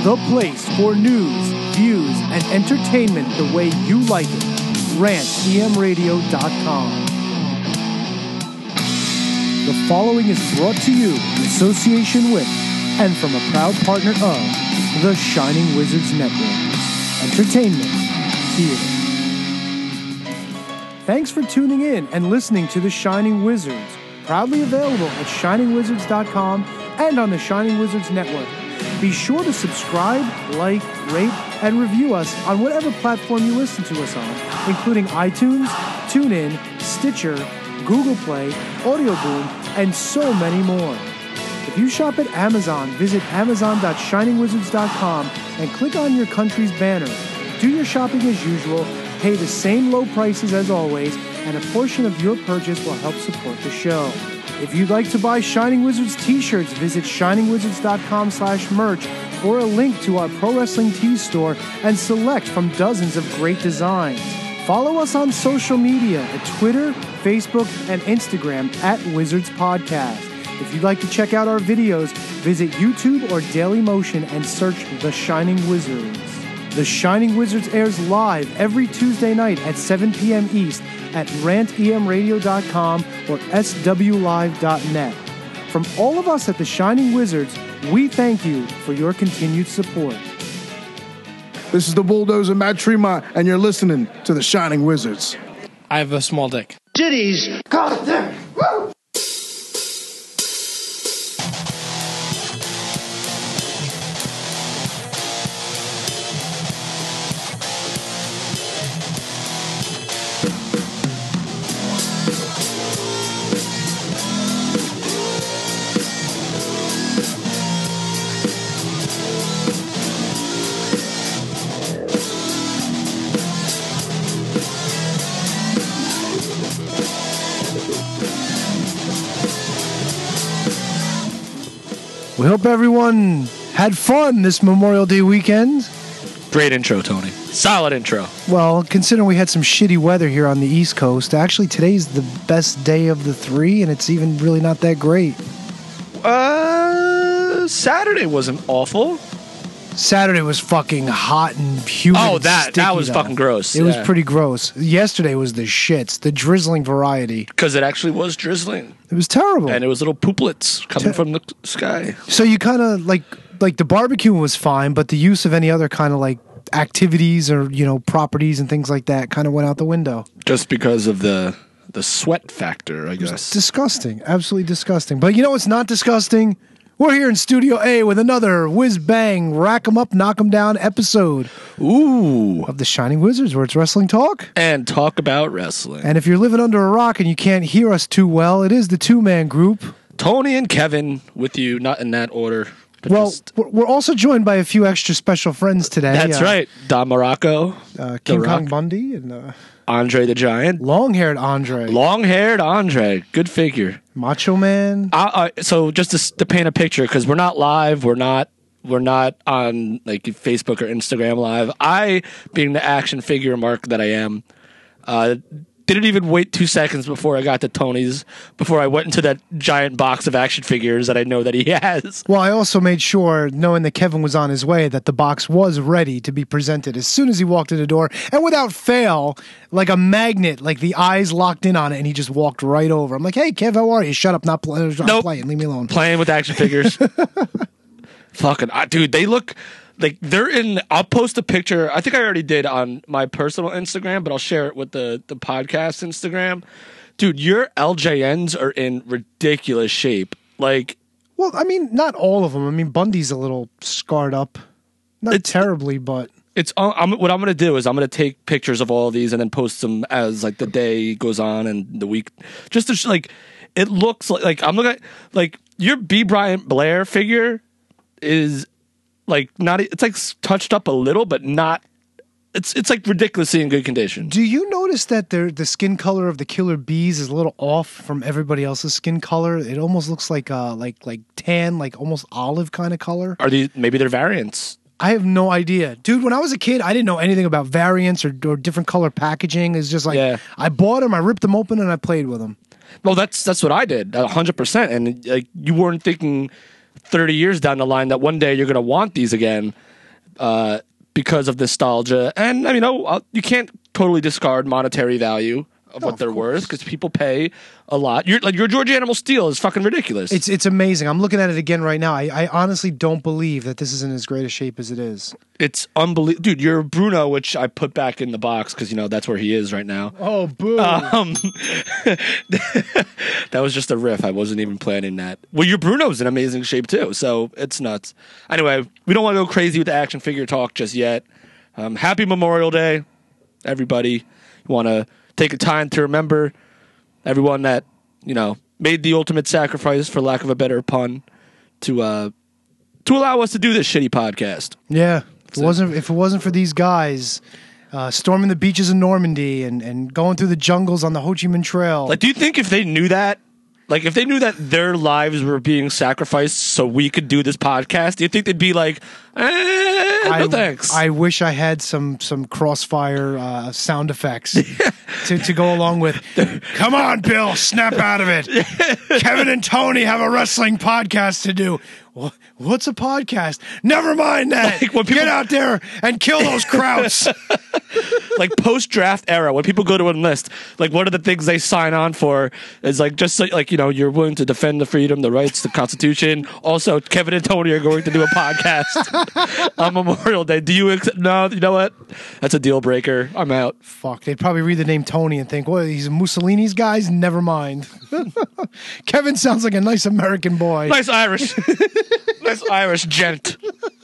the place for news, views, and entertainment the way you like it. rantemradio.com. The following is brought to you in association with and from a proud partner of the Shining Wizards Network. Entertainment Theater. Thanks for tuning in and listening to The Shining Wizards, proudly available at shiningwizards.com and on the Shining Wizards Network. Be sure to subscribe, like, rate, and review us on whatever platform you listen to us on, including iTunes, TuneIn, Stitcher, Google Play, Audio Boom, and so many more. If you shop at Amazon, visit amazon.shiningwizards.com and click on your country's banner. Do your shopping as usual, pay the same low prices as always, and a portion of your purchase will help support the show. If you'd like to buy Shining Wizards t-shirts, visit shiningwizards.com/merch or a link to our Pro Wrestling Tees store and select from dozens of great designs. Follow us on social media at Twitter, Facebook, and Instagram at Wizards Podcast. If you'd like to check out our videos, visit YouTube or Dailymotion and search The Shining Wizards. The Shining Wizards airs live every Tuesday night at 7 p.m. East at rantemradio.com or swlive.net. From all of us at The Shining Wizards, we thank you for your continued support. This is the Bulldozer Matt Tremont, and you're listening to The Shining Wizards. I have a small dick. Cities, God damn. Woo! We hope everyone had fun this Memorial Day weekend. Great intro, Tony. Solid intro. Well, considering we had some shitty weather here on the East Coast, actually today's the best day of the three, and it's even really not that great. Saturday wasn't awful. Saturday was fucking hot and humid. Oh, and that sticky, was though. fucking gross. It was pretty gross. Yesterday was the shits, the drizzling variety. Because it actually was drizzling. It was terrible. And it was little pooplets coming from the sky. So you kind of like the barbecue was fine, but the use of any other kind of like activities or, you know, properties and things like that kind of went out the window. Just because of the sweat factor, I guess. It's disgusting. Absolutely disgusting. But you know what's not disgusting? We're here in Studio A with another whiz-bang, rack 'em up, knock 'em down episode. Ooh. Of The Shining Wizards, where it's wrestling talk. And talk about wrestling. And if you're living under a rock and you can't hear us too well, it is the two-man group. Tony and Kevin with you, not in that order. Well, we're also joined by a few extra special friends today. That's right. Don Morocco. King Kong Bundy. And Andre the Giant. Long-haired Andre. Long-haired Andre. Good figure. Macho Man. So just to paint a picture, because we're not live, we're not on like Facebook or Instagram live. I, being the action figure mark that I am, didn't even wait 2 seconds before I got to Tony's, before I went into that giant box of action figures that I know that he has. Well, I also made sure, knowing that Kevin was on his way, that the box was ready to be presented as soon as he walked in the door. And without fail, like a magnet, like the eyes locked in on it, and he just walked right over. I'm like, hey, Kev, how are you? Shut up, not playing. Nope. Playing. Leave me alone. Playing with action figures. Fucking, dude, they look... Like they're in. I'll post a picture. I think I already did on my personal Instagram, but I'll share it with the podcast Instagram. Dude, your LJNs are in ridiculous shape. Like, well, I mean, not all of them. I mean, Bundy's a little scarred up, not terribly, but it's. What I'm going to do is I'm going to take pictures of all of these and then post them as like the day goes on and the week, just to like. It looks like I'm looking at like your B. Bryant Blair figure is. Like not, it's like touched up a little, but not. It's like ridiculously in good condition. Do you notice that the skin color of the Killer Bees is a little off from everybody else's skin color? It almost looks like tan, like almost olive kind of color. Are these maybe they're variants? I have no idea, dude. When I was a kid, I didn't know anything about variants or different color packaging. It's just like I bought them, I ripped them open, and I played with them. Well, that's what I did, 100%. And like you weren't thinking 30 years down the line that one day you're going to want these again. because of nostalgia. And I mean, you can't totally discard monetary value of what they're worth because people pay a lot. Your George Animal Steel is fucking ridiculous. It's amazing. I'm looking at it again right now. I honestly don't believe that this is in as great a shape as it is. It's unbelievable, dude. Your Bruno, which I put back in the box because that's where he is right now. Oh, boo! That was just a riff. I wasn't even planning that. Well, your Bruno's in amazing shape too, so it's nuts. Anyway, we don't want to go crazy with the action figure talk just yet. Happy Memorial Day, everybody. You want to take a time to remember everyone that made the ultimate sacrifice, for lack of a better pun, to allow us to do this shitty podcast. Yeah, if it wasn't for these guys storming the beaches of Normandy and going through the jungles on the Ho Chi Minh Trail. Like, do you think if they knew that, if they knew that their lives were being sacrificed so we could do this podcast, do you think they'd be like, no thanks? I wish I had some Crossfire sound effects to go along with, come on, Bill, snap out of it. Kevin and Tony have a wrestling podcast to do. What's a podcast? Never mind that. Get out there and kill those krauts. Like post-draft era, when people go to enlist, one of the things they sign on for is you're willing to defend the freedom, the rights, the Constitution. Also, Kevin and Tony are going to do a podcast on Memorial Day. Do you accept? No, you know what? That's a deal breaker. I'm out. Fuck, they'd probably read the name Tony and think, well, he's Mussolini's guys? Never mind. Kevin sounds like a nice American boy. Nice Irish. Nice Irish gent.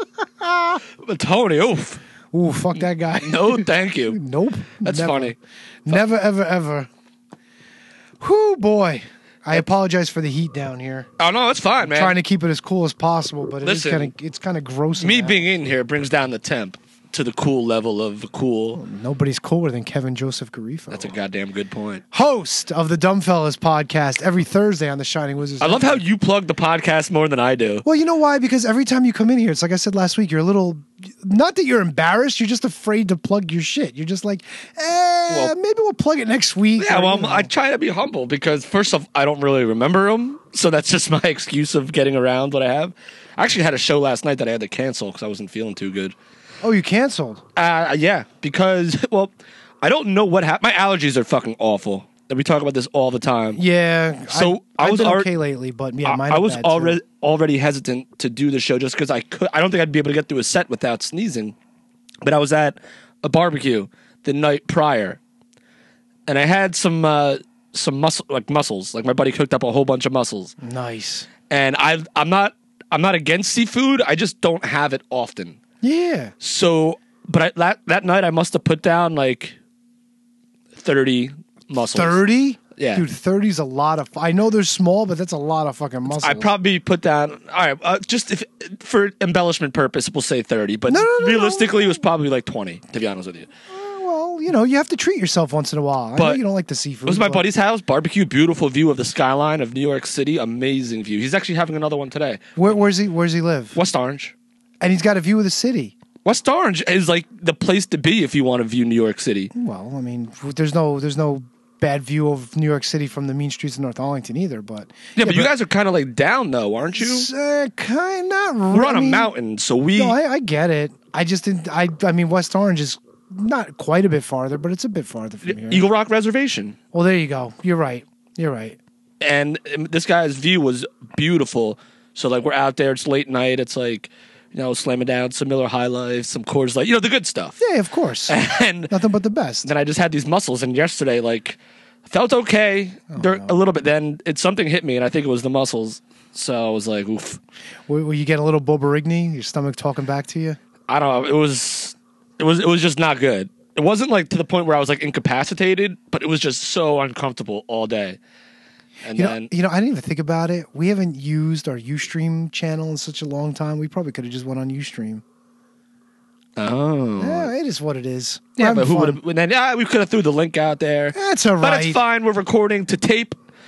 But Tony, oof. Ooh, fuck that guy. No, thank you. Nope. That's never. funny. Never, ever, ever. Whew, boy. I apologize for the heat down here. Oh, no, it's fine, man. Trying to keep it as cool as possible, but Listen, it's kind of gross. Me being in here brings down the temp to the cool level of cool. Nobody's cooler than Kevin Joseph Garifo. That's a goddamn good point. Host of the Dumbfellas podcast every Thursday on the Shining Wizards. I love how you plug the podcast more than I do. Well, you know why? Because every time you come in here, it's like I said last week, you're a little, not that you're embarrassed, you're just afraid to plug your shit. You're just like, maybe we'll plug it next week. Yeah, well, I try to be humble because first off, I don't really remember them. So that's just my excuse of getting around what I have. I actually had a show last night that I had to cancel because I wasn't feeling too good. Oh, you canceled? Yeah, because, I don't know what happened. My allergies are fucking awful. And we talk about this all the time. Yeah. So I've been okay lately, but yeah, mine I was bad too. already hesitant to do the show just because I don't think I'd be able to get through a set without sneezing. But I was at a barbecue the night prior, and I had some mussels. Like my buddy cooked up a whole bunch of mussels. Nice. And I'm not against seafood. I just don't have it often. Yeah. So, but that night I must have put down 30 mussels. 30? Yeah. Dude, 30's a lot of... I know they're small, but that's a lot of fucking mussels. I probably put down... All right, just for embellishment purpose, we'll say 30. But realistically, it was probably 20, to be honest with you. Well, you have to treat yourself once in a while. I know you don't like the seafood. It was my buddy's house, barbecue, beautiful view of the skyline of New York City. Amazing view. He's actually having another one today. Where's he live? West Orange. And he's got a view of the city. West Orange is the place to be if you want to view New York City. Well, I mean, there's no bad view of New York City from the mean streets of North Arlington either, but... Yeah, but you guys are kind of down, though, aren't you? Kind of. We're on a mountain, so we... No, I get it. I just didn't... I mean, West Orange is not quite a bit farther, but it's a bit farther from here. Eagle Rock Reservation. Well, there you go. You're right. And this guy's view was beautiful. So, we're out there. It's late night. It's slamming down some Miller High Life, some Coors Light, the good stuff. Yeah, of course. And nothing but the best. Then I just had these mussels, and yesterday, felt okay a little bit. Then something hit me, and I think it was the mussels. So I was like, oof. Were you getting a little Bobarigny? Your stomach talking back to you? I don't know. It was just not good. It wasn't to the point where I was incapacitated, but it was just so uncomfortable all day. And I didn't even think about it. We haven't used our Ustream channel in such a long time. We probably could have just went on Ustream. Oh. Yeah, it is what it is. Yeah, but who would have... Then we could have threw the link out there. That's all right. But it's fine. We're recording to tape.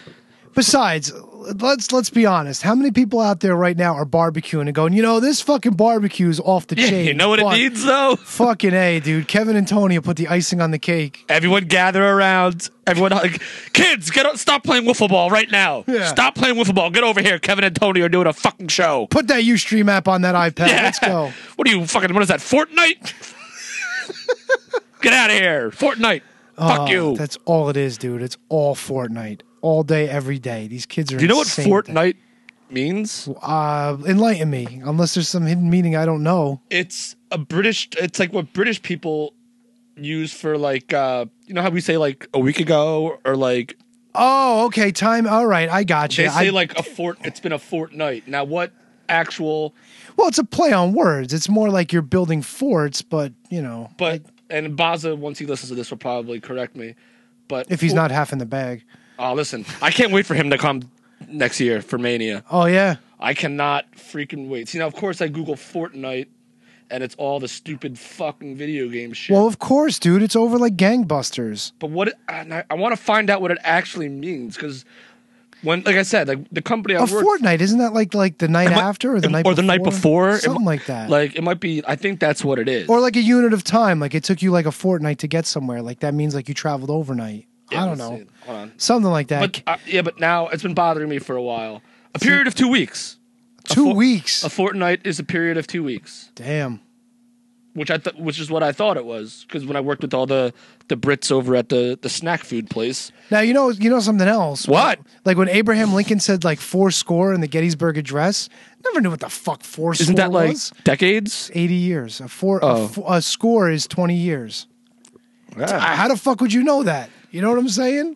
Besides, let's be honest. How many people out there right now are barbecuing and going, this fucking barbecue is off the chain? You know what it needs, though? Fucking A, dude. Kevin and Tony will put the icing on the cake. Everyone gather around. Everyone, kids, stop playing wiffle ball right now. Yeah. Stop playing wiffle ball. Get over here. Kevin and Tony are doing a fucking show. Put that Ustream app on that iPad. Yeah. Let's go. What is that, Fortnite? Get out of here. Fortnite. Fuck you. That's all it is, dude. It's all Fortnite. All day, every day. These kids are Do you know what insane. Fortnite means? Enlighten me. Unless there's some hidden meaning I don't know. It's like what British people use for how we say like a week ago or like. Oh, okay. Time. All right. I got you. They say it's been a fortnight. Now what actual. Well, it's a play on words. It's more like you're building forts, but and Baza, once he listens to this, will probably correct me. But if he's not half in the bag. Oh, listen, I can't wait for him to come next year for Mania. Oh, yeah? I cannot freaking wait. See, now, of course, I Google Fortnite, and it's all the stupid fucking video game shit. Well, of course, dude. It's over like gangbusters. But I want to find out what it actually means, because like I said, like the company I work... Fortnite, isn't that like the night after or the night before? Or the night before? Something like that. Like, it might be... I think that's what it is. Or like a unit of time. Like, it took you like a fortnight to get somewhere. Like, that means like you traveled overnight. Yeah, I don't know. Hold on. Something like that. But, but now it's been bothering me for a while. A period of 2 weeks. 2 weeks? A fortnight is a period of 2 weeks. Damn. Which is what I thought it was. Because when I worked with all the Brits over at the snack food place. Now, you know something else? What? Like when Abraham Lincoln said like 4 score in the Gettysburg Address, never knew what the fuck 4 score was. Isn't that like decades? 80 years. A score is 20 years. Yeah. How the fuck would you know that? You know what I'm saying?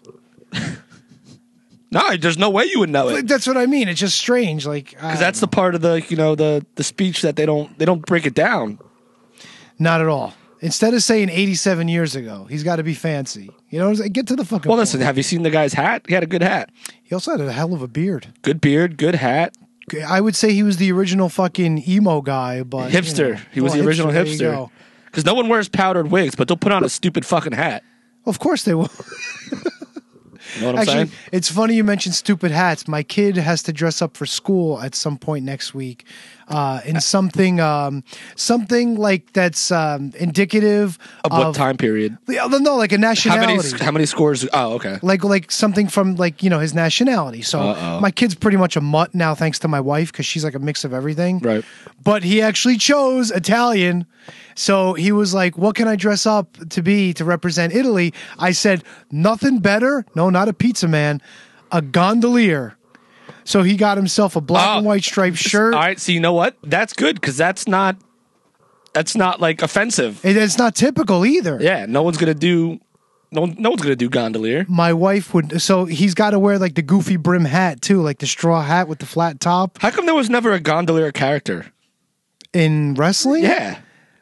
No, there's no way you would know it. That's what I mean. It's just strange, like because that's the part of the speech that they don't break it down. Not at all. Instead of saying 87 years ago, he's got to be fancy. You know, get to the fucking. Well, point. listen. Have you seen the guy's hat? He had a good hat. He also had a hell of a beard. Good beard, good hat. I would say he was the original fucking emo guy, but hipster. He was the original hipster. Because no one wears powdered wigs, but they'll put on a stupid fucking hat. Of course they will. You know what I'm saying? It's funny you mentioned stupid hats. My kid has to dress up for school at some point next week in something like that's indicative of what time period? No, like a nationality. How many scores? Oh, okay. Like something from his nationality. So my kid's pretty much a mutt now, thanks to my wife, because she's like a mix of everything. Right. But he actually chose Italian. So he was like, what can I dress up to be to represent Italy? I said, nothing better. No, not a pizza man. A gondolier. So he got himself a black and white striped shirt. All right. So you know what? That's good because that's not like offensive. It's not typical either. Yeah. No one's gonna do gondolier. My wife would. So he's got to wear like the goofy brim hat too, like the straw hat with the flat top. How come there was never a gondolier character in wrestling? Yeah.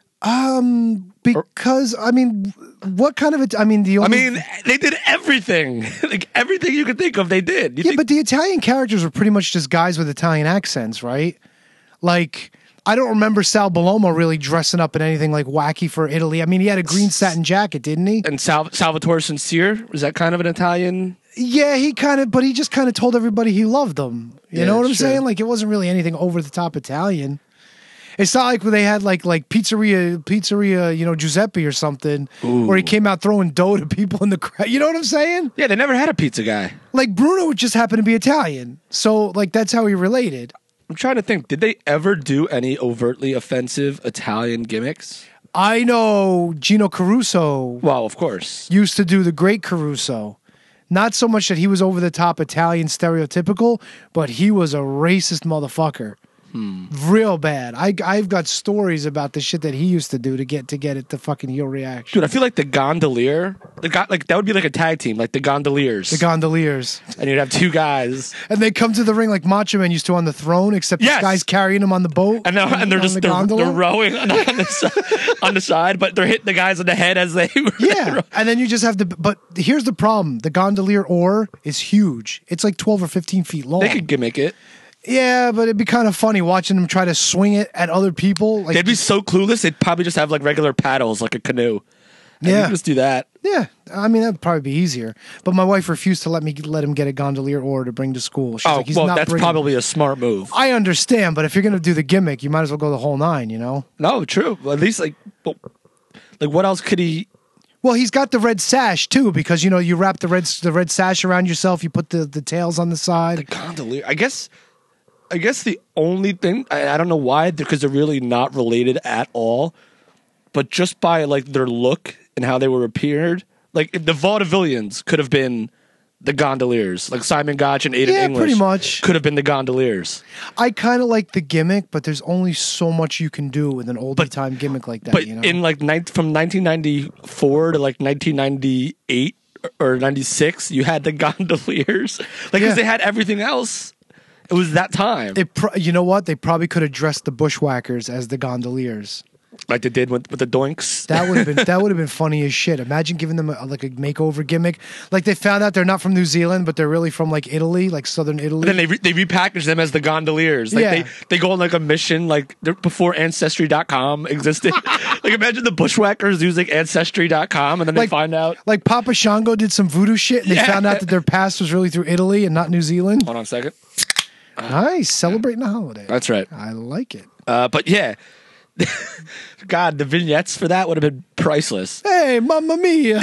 Because what kind of it? They did everything, like everything you could think of. They did. But the Italian characters were pretty much just guys with Italian accents, right? Like I don't remember Sal Bellomo really dressing up in anything like wacky for Italy. I mean, he had a green satin jacket, didn't he? And Salvatore Sincere, was that kind of an Italian? Yeah, he just kind of told everybody he loved them. You know what I'm saying? Like it wasn't really anything over the top Italian. It's not like they had like pizzeria, Giuseppe or something, where he came out throwing dough to people in the crowd. You know what I'm saying? Yeah, they never had a pizza guy. Like Bruno just happened to be Italian, so like that's how he related. I'm trying to think. Did they ever do any overtly offensive Italian gimmicks? I know Gino Caruso. Well, of course, used to do the Great Caruso. Not so much that he was over the top Italian stereotypical, but he was a racist motherfucker. Real bad. I've got stories about the shit that he used to do to get it the fucking heel reaction. Dude, I feel like the gondolier, that would be like a tag team, like the gondoliers. The gondoliers. And you'd have 2 guys. And they come to the ring like Macho Man used to on the throne, except this guy's carrying him on the boat. And they're just they're rowing on the side, but they're hitting the guys on the head as they and then you just have to. But here's the problem: the gondolier oar is huge. It's like 12 or 15 feet long. They could gimmick it. Yeah, but it'd be kind of funny watching them try to swing it at other people. Like, they'd be so clueless. They'd probably just have like regular paddles, like a canoe, And Yeah. you can just do that. Yeah, I mean that'd probably be easier. But my wife refused to let him get a gondolier or to bring to school. She's like, he's not that's bringing. probably a smart move. I understand, but if you're gonna do the gimmick, you might as well go the whole nine. You know. No, true. At least like what else could he? Well, he's got the red sash too, because you wrap the red sash around yourself. You put the tails on the side. The gondolier. I guess the only thing I don't know why, because they're really not related at all, but just by like their look and how they were appeared, like the vaudevillians could have been the gondoliers, like Simon Gotch and Aiden English. Pretty much could have been the gondoliers. I kind of like the gimmick, but there's only so much you can do with an oldie time gimmick like that. But you know? in like from 1994 to like 1998 or 96, you had the gondoliers, like because they had everything else. It was that time. You know what? They probably could have dressed the bushwhackers as the gondoliers. Like they did with the doinks. That would have been funny as shit. Imagine giving them like a makeover gimmick. Like they found out they're not from New Zealand, but they're really from like Italy, like southern Italy. And then they repackage them as the gondoliers. Like they go on like a mission like before Ancestry.com existed. Like imagine the bushwhackers using Ancestry.com and then they find out. Like Papa Shango did some voodoo shit and they found out that their past was really through Italy and not New Zealand. Hold on a second. Nice. Celebrating the holiday. That's right. I like it. But yeah. God, the vignettes for that would have been priceless. Hey, mamma mia.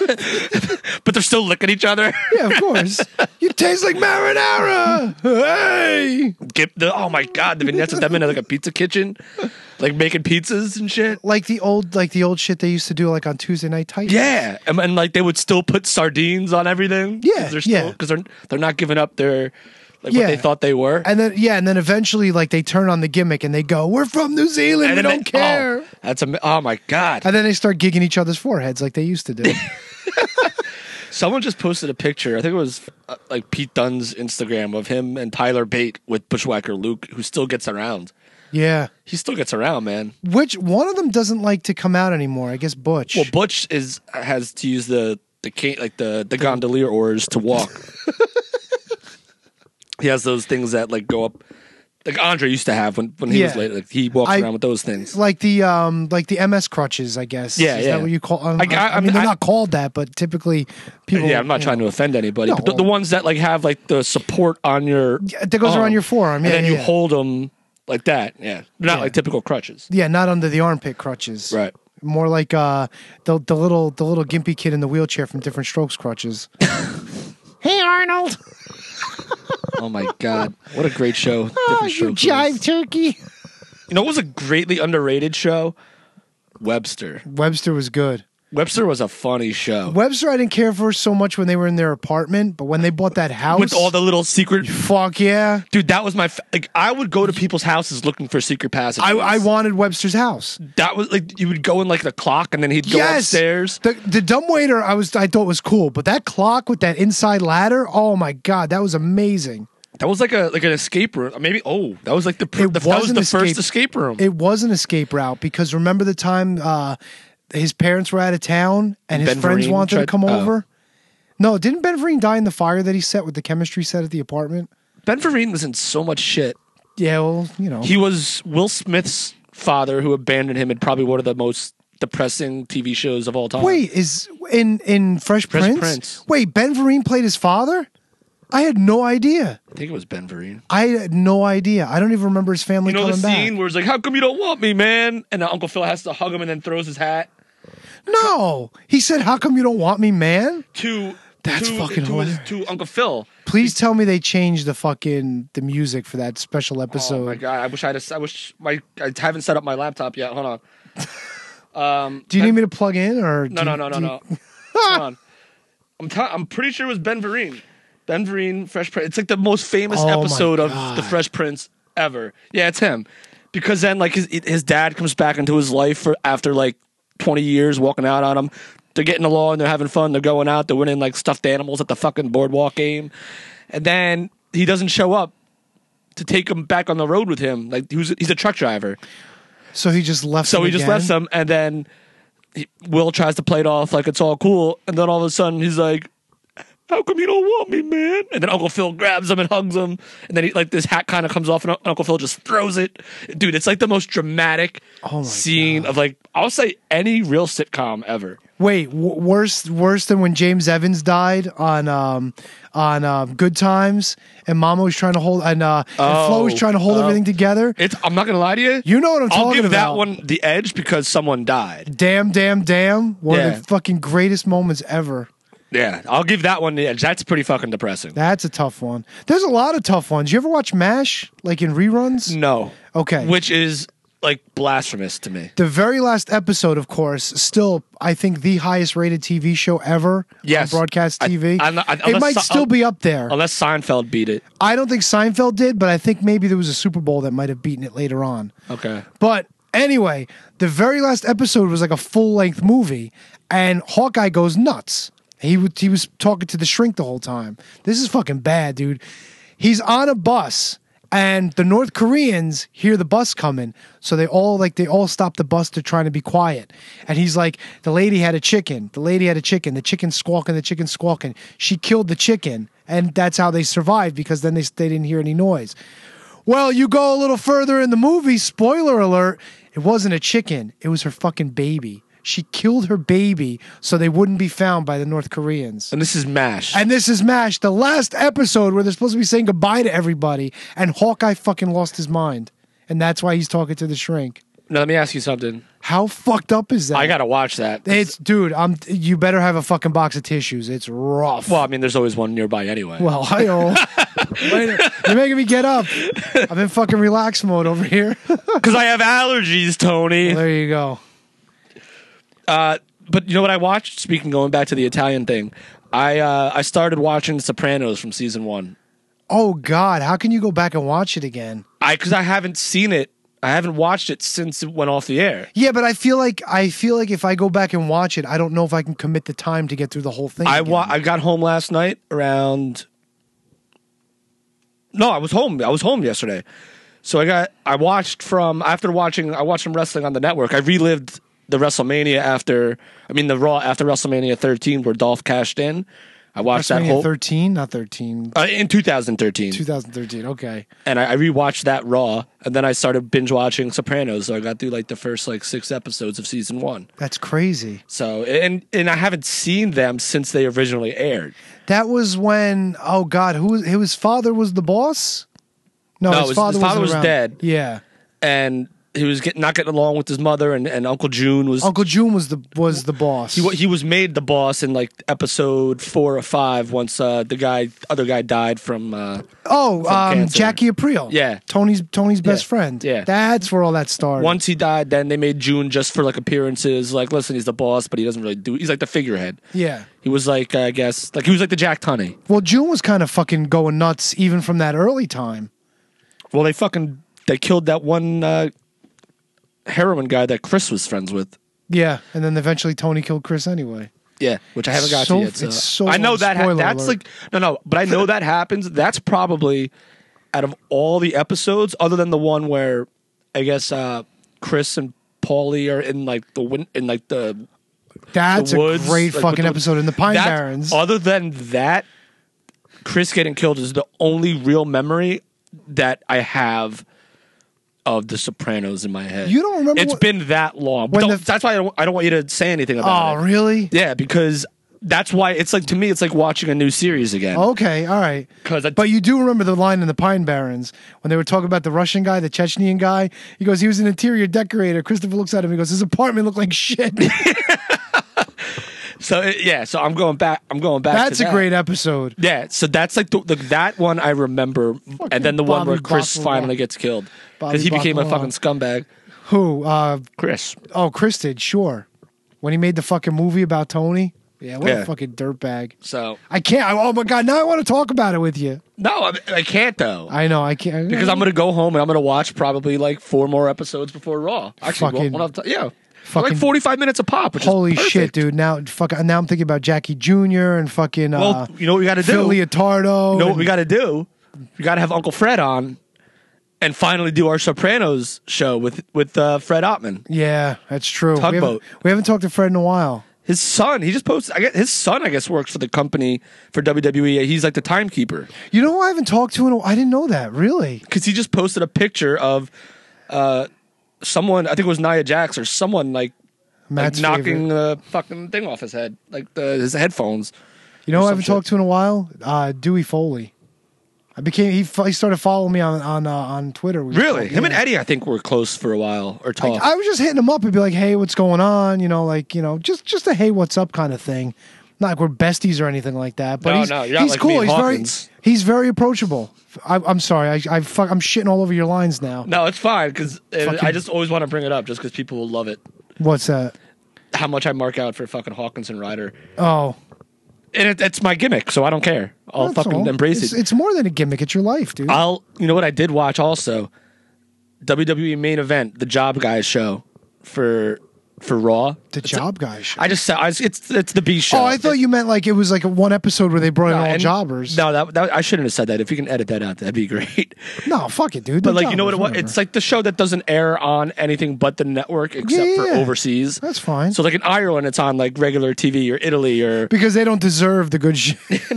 But they're still licking each other. Yeah, of course. You taste like marinara. Hey. Oh my God, the vignettes of them in like a pizza kitchen, like making pizzas and shit. Like the old shit they used to do like on Tuesday Night Titans. Yeah, and like they would still put sardines on everything. Yeah, because they're not giving up their what they thought they were. And then eventually like they turn on the gimmick and they go, "We're from New Zealand. We don't care." Oh my God. And then they start gigging each other's foreheads like they used to do. Someone just posted a picture. I think it was like Pete Dunne's Instagram of him and Tyler Bate with Bushwhacker Luke, who still gets around. Yeah, he still gets around, man. Which one of them doesn't like to come out anymore? I guess Butch. Well, Butch has to use the gondolier oars to walk. He has those things that like go up, like Andre used to have when he was late. Like he walks around with those things, like the MS crutches, I guess. Yeah, Is that what you call? I mean, they're not called that, but typically people. Yeah, I'm not trying to offend anybody, but the ones that like have like the support on your that goes around your forearm, and then you hold them like that. Yeah, they're not like typical crutches. Yeah, not under the armpit crutches. Right. More like the little gimpy kid in the wheelchair from Different Strokes crutches. Hey, Arnold. Oh my God! What a great show! Oh, you jive turkey! You know, it was a greatly underrated show. Webster. Webster was good. Webster was a funny show. Webster, I didn't care for so much when they were in their apartment, but when they bought that house with all the little secret, fuck yeah, dude, that was my like. I would go to people's houses looking for secret passages. I wanted Webster's house. That was like you would go in like the clock, and then he'd go upstairs. The dumbwaiter I thought was cool, but that clock with that inside ladder, oh my God, that was amazing. That was like an escape room. Maybe that was like that was the first escape room. It was an escape route because remember the time his parents were out of town and his friends wanted to come over? No, didn't Ben Vereen die in the fire that he set with the chemistry set at the apartment? Ben Vereen was in so much shit. Yeah, well, you know. He was Will Smith's father who abandoned him in probably one of the most depressing TV shows of all time. Wait, is in Fresh Prince? Wait, Ben Vereen played his father? I had no idea. I think it was Ben Vereen. I had no idea. I don't even remember his family coming back. You know the scene where it's like, "How come you don't want me, man?" And Uncle Phil has to hug him and then throws his hat. No, he said, "How come you don't want me, man?" That's fucking hilarious. To Uncle Phil. Please tell me they changed the music for that special episode. Oh my God! I haven't set up my laptop yet. Hold on. Do you need me to plug in or no? Hold on. I'm pretty sure it was Ben Vereen. Ben Vereen, Fresh Prince. It's like the most famous episode of The Fresh Prince ever. Yeah, it's him. Because then, like, his dad comes back into his life after, like, 20 years walking out on him. They're getting along. They're having fun. They're going out. They're winning, like, stuffed animals at the fucking boardwalk game. And then he doesn't show up to take him back on the road with him. Like, he's a truck driver. So he just left So he just left them, and then Will tries to play it off like it's all cool. And then all of a sudden, he's like, "How come you don't want me, man?" And then Uncle Phil grabs him and hugs him. And then this hat kind of comes off and Uncle Phil just throws it. Dude, it's like the most dramatic scene of like, I'll say any real sitcom ever. Wait, worse than when James Evans died on Good Times, and Mama was trying to hold and Flo was trying to hold everything together. I'm not gonna lie to you. You know what I'm talking about. I'll give that one the edge because someone died. Damn. One of the fucking greatest moments ever. Yeah, I'll give that one the edge. That's pretty fucking depressing. That's a tough one. There's a lot of tough ones. You ever watch MASH, like in reruns? No. Okay. Which is like blasphemous to me. The very last episode, of course, still, I think, the highest rated TV show ever on broadcast TV. It might still be up there. Unless Seinfeld beat it. I don't think Seinfeld did, but I think maybe there was a Super Bowl that might have beaten it later on. Okay. But anyway, the very last episode was like a full-length movie, and Hawkeye goes nuts. He was talking to the shrink the whole time. This is fucking bad, dude. He's on a bus, and the North Koreans hear the bus coming, so they all stop the bus to try to be quiet. And he's like, the lady had a chicken. The chicken's squawking. She killed the chicken, and that's how they survived, because then they didn't hear any noise. Well, you go a little further in the movie, spoiler alert, it wasn't a chicken. It was her fucking baby. She killed her baby so they wouldn't be found by the North Koreans. And this is MASH. The last episode where they're supposed to be saying goodbye to everybody, and Hawkeye fucking lost his mind. And that's why he's talking to the shrink. Now, let me ask you something. How fucked up is that? I gotta watch that. Dude, you better have a fucking box of tissues. It's rough. Well, I mean, there's always one nearby anyway. Well, you're making me get up. I'm in fucking relax mode over here. Because I have allergies, Tony. Well, there you go. But you know what I watched? Going back to the Italian thing, I started watching Sopranos from season 1. Oh God, how can you go back and watch it again? Because I haven't seen it. I haven't watched it since it went off the air. Yeah, but I feel like if I go back and watch it, I don't know if I can commit the time to get through the whole thing. I got home last night around. No, I was home. I was home yesterday, so I watched after watching. I watched some wrestling on the network. I relived the WrestleMania the Raw after WrestleMania 13, where Dolph cashed in. I watched that whole 13, not 13. In 2013. 2013, okay. And I rewatched that Raw, and then I started binge watching Sopranos. So I got through like the first 6 episodes of season 1. That's crazy. So and I haven't seen them since they originally aired. That was when his father was the boss. No, his father was dead. Yeah, and he was not getting along with his mother, and Uncle June was the boss. He was made the boss in like episode 4 or 5 once the other guy died from cancer. Jackie Aprile. Yeah, Tony's best friend. Yeah, that's where all that started. Once he died, then they made June just for like appearances. Like, listen, he's the boss, but he doesn't really do. He's like the figurehead. Yeah, he was like I guess he was like the Jack Tunney. Well, June was kind of fucking going nuts even from that early time. Well, they killed that one heroin guy that Chris was friends with. Yeah, and then eventually Tony killed Chris anyway. Yeah, which I haven't got to yet. So I know that that's alert. But I know that happens. That's probably out of all the episodes, other than the one where I guess Chris and Paulie are in the That's the woods, a great fucking episode in the Pine Barrens. Other than that, Chris getting killed is the only real memory that I have of The Sopranos in my head. You don't remember? It's been that long. That's why I don't want you to say anything about it. Oh, really? Yeah, because that's why it's like, to me, it's like watching a new series again. Okay, all right. But you do remember the line in the Pine Barrens when they were talking about the Russian guy, the Chechenian guy. He goes, he was an interior decorator. Christopher looks at him. He goes, his apartment looked like shit. So I'm going back. That's to a great episode. Yeah, so that's like that one I remember, and then the one where Chris finally gets killed because he became a fucking scumbag. Who? Chris. Oh, Chris did. Sure. When he made the fucking movie about Tony. Yeah, what a fucking dirtbag. So I can't. Oh my god! Now I want to talk about it with you. No, I can't though. I know I can't because I'm gonna go home and I'm gonna watch probably like 4 more episodes before Raw. Actually, like 45 minutes a pop. Which holy is perfect. shit, dude! Now I'm thinking about Jackie Jr. and fucking. Well, you know what we got to do? Phil Leotardo. You know what we got to do? We got to have Uncle Fred on, and finally do our Sopranos show with Fred Ottman. Yeah, that's true. Tugboat. We haven't talked to Fred in a while. His son, he just posted. His son, I guess, works for the company for WWE. He's like the timekeeper. You know who I haven't talked to I didn't know that, really. Because he just posted a picture of someone, I think it was Nia Jax or someone like Matt's knocking favorite. the fucking thing off his head, like his headphones. You know who I some haven't shit. talked to in a while? Dewey Foley. He started following me on Twitter. Really? Him and Yeah. Eddie, I think, were close for a while or talk. I was just hitting him up and be like, hey, what's going on? Just a hey, what's up kind of thing. Not like we're besties or anything like that. But No, he's, no, you're not he's like cool. me and He's Hawkins. he's very approachable. I'm sorry. I'm shitting all over your lines now. No, it's fine because Fucking- I just always want to bring it up just because people will love it. What's that? How much I mark out for fucking Hawkins and Ryder. Oh, And it's my gimmick, so I don't care. I'll that's fucking all. embrace it. It's more than a gimmick. It's your life, dude. You know what I did watch also? WWE main event, the Job Guys show for Raw. the job guy show. It's the B show. Oh, I thought you meant like it was like a one episode where they brought in all and- jobbers. No, that I shouldn't have said that. If you can edit that out, that'd be great. No, fuck it, dude. But The like, you know what it was? jobbers, It's like the show that doesn't air on anything but the network except Yeah, for yeah. overseas. That's fine. So like in Ireland, it's on like regular TV or Italy or. because they don't deserve the good shit.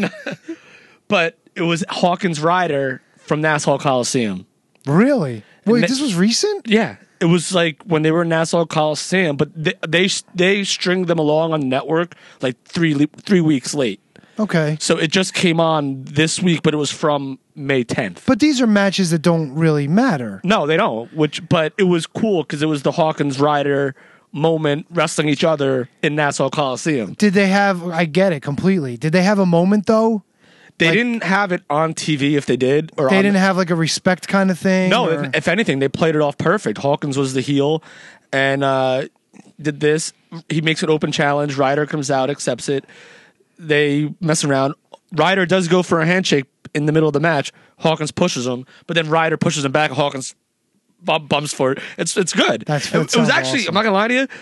But it was Hawkins Ryder from Nassau Coliseum. Really? Wait, And this was recent? Yeah, it was like when they were in Nassau Coliseum, but they stringed them along on the network like 3 weeks late. Okay. So it just came on this week, but it was from May 10th. But these are matches that don't really matter. No, they don't. But it was cool because it was the Hawkins Ryder moment wrestling each other in Nassau Coliseum. Did they have, I get it completely. Did they have a moment though? They Like- didn't have it on TV if they did. Or They on didn't have like a respect kind of thing? No, or- if anything, they played it off perfect. Hawkins was the heel and did this. He makes an open challenge. Ryder comes out, accepts it. They mess around. Ryder does go for a handshake in the middle of the match. Hawkins pushes him, but then Ryder pushes him back. Hawkins bumps for it. It's good. That it was sounds actually. awesome. I'm not gonna lie to you.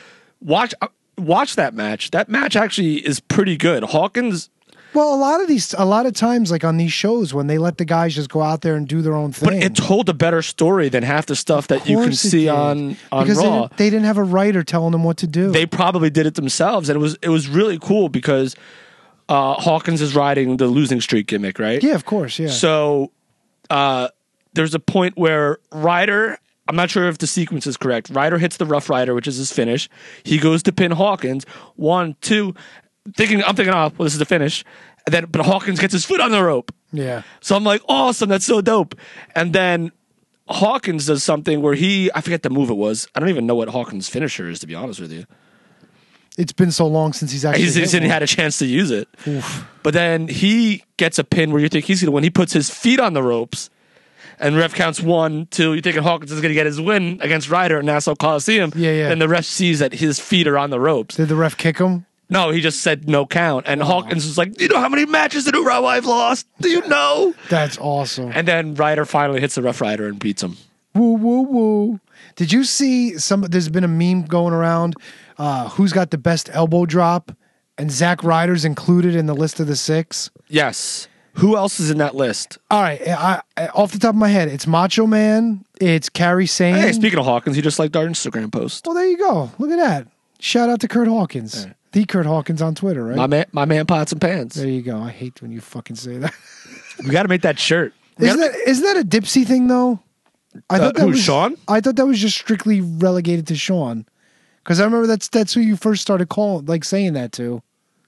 Watch that match. That match actually is pretty good. Hawkins. Well, a lot of times, like on these shows, when they let the guys just go out there and do their own thing. But it told a better story than half the stuff that you can Of course it see did. on because Raw. they didn't have a writer telling them what to do. They probably did it themselves, and it was really cool because Hawkins is riding the losing streak gimmick, right? yeah, of course, yeah. So there's a point where Ryder, I'm not sure if the sequence is correct. Ryder hits the Rough Rider, which is his finish. He goes to pin Hawkins. 1, 2. I'm thinking, oh, well, this is the finish. And then, but Hawkins gets his foot on the rope. yeah. So I'm like, awesome, that's so dope. And then Hawkins does something where I forget the move it was. I don't even know what Hawkins' finisher is, to be honest with you. It's been so long since he's actually He's hit hasn't one. had a chance to use it. But then he gets a pin where you think he's going to win. He puts his feet on the ropes, and ref counts 1, 2. You're thinking Hawkins is going to get his win against Ryder at Nassau Coliseum. Yeah, yeah. Then the ref sees that his feet are on the ropes. Did the ref kick him? No, he just said no count. And Hawkins was like, "Do you know how many matches the new Raw I've lost? Do you know?" That's awesome. And then Ryder finally hits the Rough Rider and beats him. Woo, woo, woo. Did you see there's been a meme going around, who's got the best elbow drop, and Zack Ryder's included in the list of the 6? Yes. Who else is in that list? All right, I off the top of my head, it's Macho Man, it's Carrie Sane. Hey, speaking of Hawkins, he just liked our Instagram post. Well, there you go. Look at that. Shout out to Kurt Hawkins. The Kurt Hawkins on Twitter, right? My man Pots and Pants. There you go. I hate when you fucking say that. We got to make that shirt. Isn't that a Dipsy thing though? I thought that who, was Sean? I thought that was just strictly relegated to Sean, because I remember that's who you first started saying that to.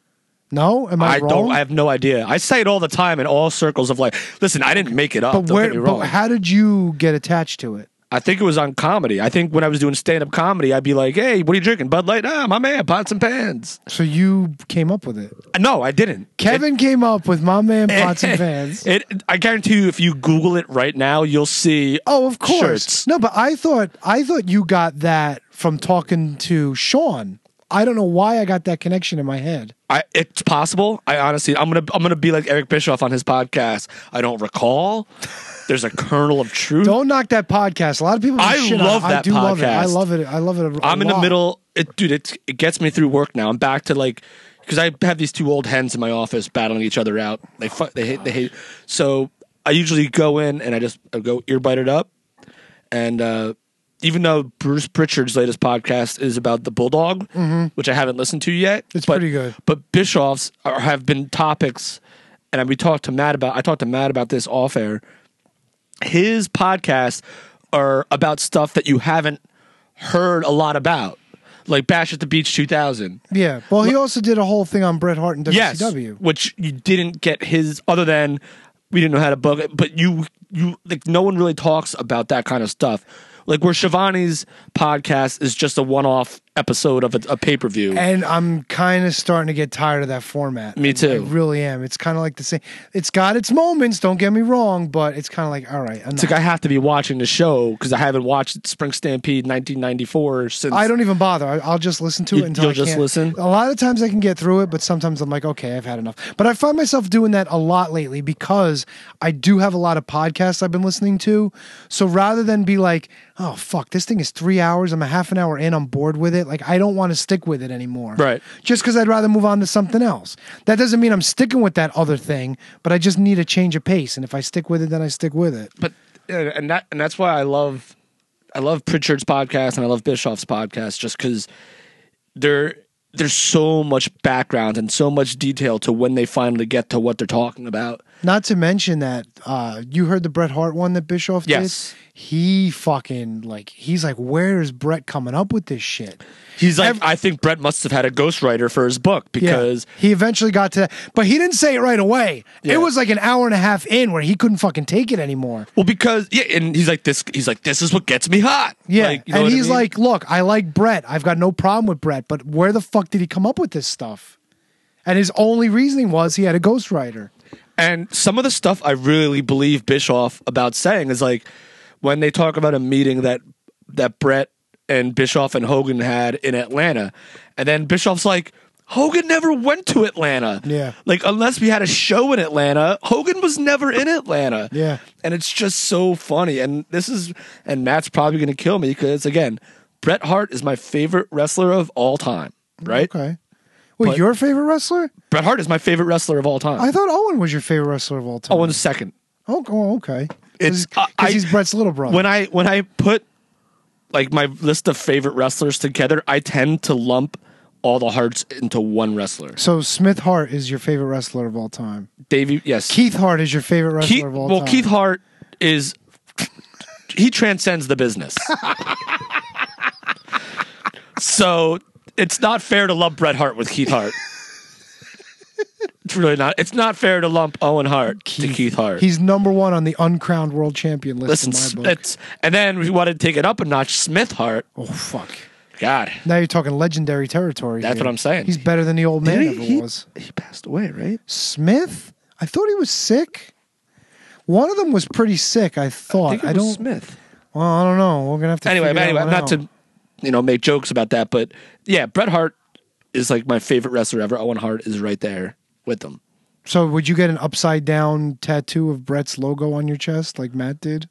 No, am I wrong? I have no idea. I say it all the time in all circles of like, listen, I didn't make it up. But Don't get me wrong. But how did you get attached to it? I think it was on comedy. I think when I was doing stand-up comedy, I'd be like, hey, what are you drinking? Bud Light? Ah, my man, Pots and Pans. So you came up with it. No, I didn't. Kevin came up with my man Pots and Pans. I guarantee you, if you Google it right now, you'll see. Oh, of course. Shirts. No, but I thought you got that from talking to Sean. I don't know why I got that connection in my head. It's possible. I honestly, I'm gonna be like Eric Bischoff on his podcast. I don't recall. There's a kernel of truth. Don't knock that podcast. A lot of people. I shit on love it. that I do love it. I podcast. love it. I love it. I'm in the middle. It gets me through work now. I'm back to like, because I have these 2 old hens in my office battling each other out. They hate. So I usually go in and I go earbite it up. And even though Bruce Pritchard's latest podcast is about the Bulldog, which I haven't listened to yet, It's pretty good. But Bischoff's have been topics, and I talked to Matt about this off air. His podcasts are about stuff that you haven't heard a lot about. like Bash at the Beach 2000. Yeah. Well, he also did a whole thing on Bret Hart and WCW. Yes, which you didn't get his, other than we didn't know how to book it, but you like no one really talks about that kind of stuff. Like where Shivani's podcast is just a one-off episode of a pay-per-view. And I'm kind of starting to get tired of that format. Me too. I really am. It's kind of like the same. It's got its moments, don't get me wrong, but it's kind of like, all right, enough. It's like I have to be watching the show because I haven't watched Spring Stampede 1994 since. I don't even bother. I'll just listen to it until You'll I just can't. listen? A lot of times I can get through it, but sometimes I'm like, okay, I've had enough. But I find myself doing that a lot lately because I do have a lot of podcasts I've been listening to. So rather than be like, oh, fuck, this thing is 3 hours. I'm a half an hour in. I'm bored with it. Like, I don't want to stick with it anymore. Right. Just because I'd rather move on to something else. That doesn't mean I'm sticking with that other thing, but I just need a change of pace. And if I stick with it, then I stick with it. But and that's why I love Pritchard's podcast and I love Bischoff's podcast just because there's so much background and so much detail to when they finally get to what they're talking about. Not to mention that you heard the Bret Hart one that Bischoff Yes. did? He fucking, like, he's like, where is Bret coming up with this shit? He's like, I think Bret must have had a ghostwriter for his book because he eventually got to that. But he didn't say it right away. Yeah. It was like an hour and a half in where he couldn't fucking take it anymore. and he's like this is what gets me hot. Yeah. Like, you know and what I he's mean? like, look, I like Bret. I've got no problem with Bret, but where the fuck did he come up with this stuff? And his only reasoning was he had a ghostwriter. And some of the stuff I really believe Bischoff about saying is like when they talk about a meeting that Bret and Bischoff and Hogan had in Atlanta, and then Bischoff's like, Hogan never went to Atlanta. Yeah. Like unless we had a show in Atlanta, Hogan was never in Atlanta. Yeah. And it's just so funny. And Matt's probably going to kill me because again, Bret Hart is my favorite wrestler of all time. Right? Okay. Wait, But- your favorite wrestler? Bret Hart is my favorite wrestler of all time. I thought Owen was your favorite wrestler of all time. Owen's second. Oh, okay. It's Because he's Bret's little brother. When I put like my list of favorite wrestlers together, I tend to lump all the Harts into one wrestler. So Smith Hart is your favorite wrestler of all time. Davey, yes. Keith Hart is your favorite wrestler of all time. Keith Hart he transcends the business. So it's not fair to lump Bret Hart with Keith Hart. It's really not. It's not fair to lump Owen Hart to Keith Hart. He's number one on the uncrowned world champion list Listen, in my book. and then we want to take it up a notch. Smith Hart. Oh, fuck. God. Now you're talking legendary territory. That's here. what I'm saying. He's better than the old man ever was. He passed away, right? Smith? I thought he was sick. One of them was pretty sick, I thought. I think it was Smith. Well, I don't know. We're going to have to Anyway, figure that one not out. to make jokes about that, but yeah, Bret Hart is like my favorite wrestler ever. Owen Hart is right there with him. So would you get an upside down tattoo of Bret's logo on your chest like Matt did?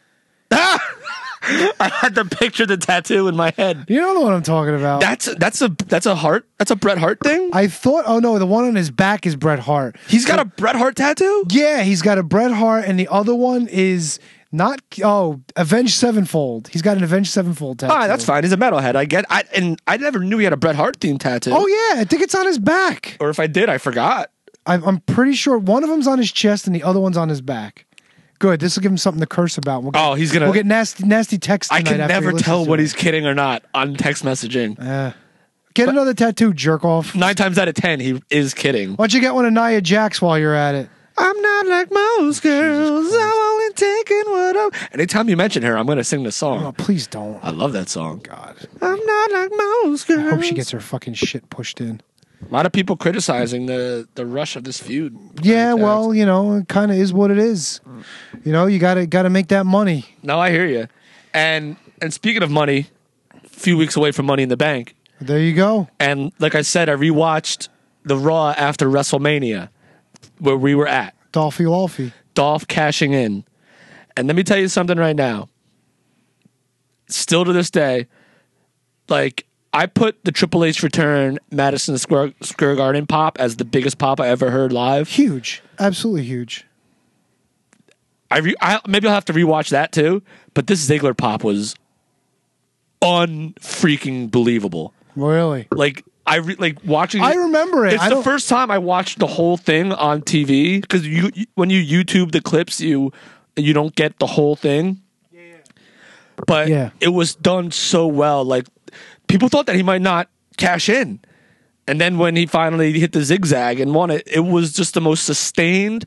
I had to picture the tattoo in my head. You know the one I'm talking about. That's a Hart. That's a Bret Hart thing. I thought, oh no, the one on his back is Bret Hart. He's got a Bret Hart tattoo. Yeah, he's got a Bret Hart, and the other one is not, Avenged Sevenfold. He's got an Avenged Sevenfold tattoo. All right, that's fine. He's a metalhead. I never knew he had a Bret Hart themed tattoo. Oh yeah, I think it's on his back. Or if I did, I forgot. I'm pretty sure one of them's on his chest and the other one's on his back. Good. This will give him something to curse about. We'll get nasty text. I tonight can after never he listens tell to when it. he's kidding or not on text messaging. Get another tattoo, jerk off. 9 times out of 10, he is kidding. Why don't you get one of Nia Jax while you're at it? I'm not like most girls. I'm only taking what I'm. Anytime you mention her, I'm going to sing the song. Oh, please don't. I love that song. God. I'm not like most girls. I hope she gets her fucking shit pushed in. A lot of people criticizing the rush of this feud. Yeah, well, it kind of is what it is. You gotta make that money. No, I hear you. And speaking of money, a few weeks away from Money in the Bank. There you go. And like I said, I rewatched the Raw after WrestleMania, where we were at. Dolphy. Dolph cashing in. And let me tell you something right now. Still to this day, like, I put the Triple H return Madison Square Garden pop as the biggest pop I ever heard live. Huge. Absolutely huge. Maybe I'll have to rewatch that too. But this Ziggler pop was unfreaking believable. Really? Like watching. I remember it. It's the first time I watched the whole thing on TV because when you YouTube the clips, you don't get the whole thing. But Yeah. it was done so well. Like people thought that he might not cash in. And then when he finally hit the zigzag and won it, it was just the most sustained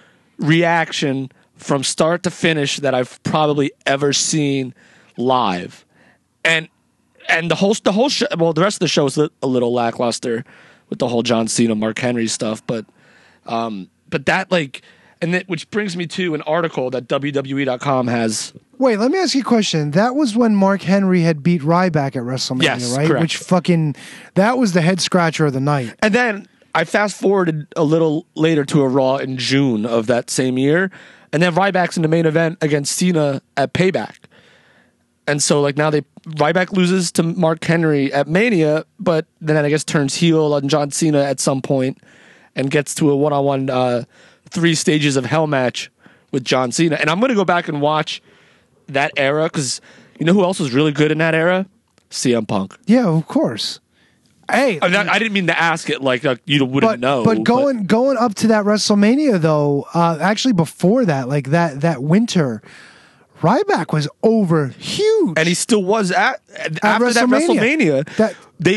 reaction from start to finish that I've probably ever seen live. And the whole show, well, the rest of the show was a little lackluster with the whole John Cena, Mark Henry stuff, but that, like, and that, which brings me to an article that WWE.com has. Wait, let me ask you a question. That was when Mark Henry had beat Ryback at WrestleMania, Yes, right? correct. Which that was the head scratcher of the night. And then I fast forwarded a little later to a Raw in June of that same year, and then Ryback's in the main event against Cena at Payback. And so, like, now Ryback loses to Mark Henry at Mania, but then I guess turns heel on John Cena at some point and gets to a one-on-one 3 stages of hell match with John Cena. And I'm going to go back and watch that era, because you know who else was really good in that era? CM Punk. Yeah, of course. Hey, I didn't mean to ask it like you wouldn't know. But going up to that WrestleMania though, actually before that, like that winter, Ryback was over huge, and he still was after that WrestleMania.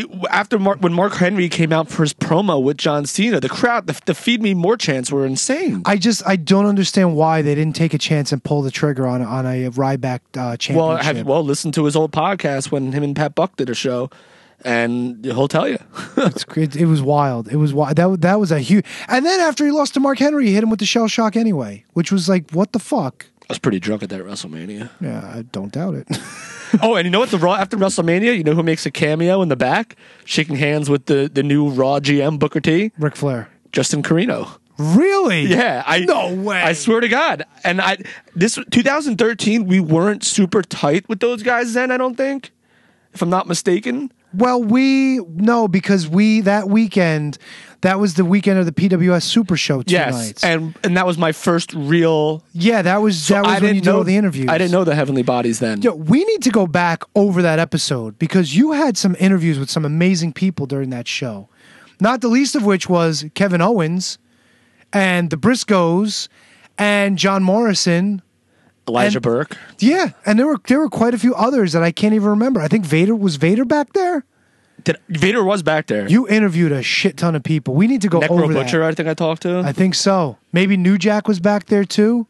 When Mark Henry came out for his promo with John Cena, the crowd, the Feed Me More chants were insane. I don't understand why they didn't take a chance and pull the trigger on a Ryback championship. Well, listen to his old podcast when him and Pat Buck did a show, and he'll tell you. It was wild. It was wild. That was a huge. And then after he lost to Mark Henry, he hit him with the shell shock anyway, which was like, what the fuck? I was pretty drunk at that WrestleMania. Yeah, I don't doubt it. Oh, and you know what? After WrestleMania, you know who makes a cameo in the back, shaking hands with the new Raw GM Booker T? Ric Flair. Justin Carino. Really? Yeah. No way. I swear to God. And this 2013, we weren't super tight with those guys then, I don't think, if I'm not mistaken. Well, because that weekend, that was the weekend of the PWS Super Show 2 nights. And that was my first real. Yeah, that was when you did all the interviews. I didn't know the Heavenly Bodies then. Yo, we need to go back over that episode because you had some interviews with some amazing people during that show. Not the least of which was Kevin Owens and the Briscoes and John Morrison. Elijah Burke. Yeah, and there were quite a few others that I can't even remember. I think Vader back there? Vader was back there. You interviewed a shit ton of people. We need to go Necro over Butcher, that. I think I talked to. I think so. Maybe New Jack was back there too.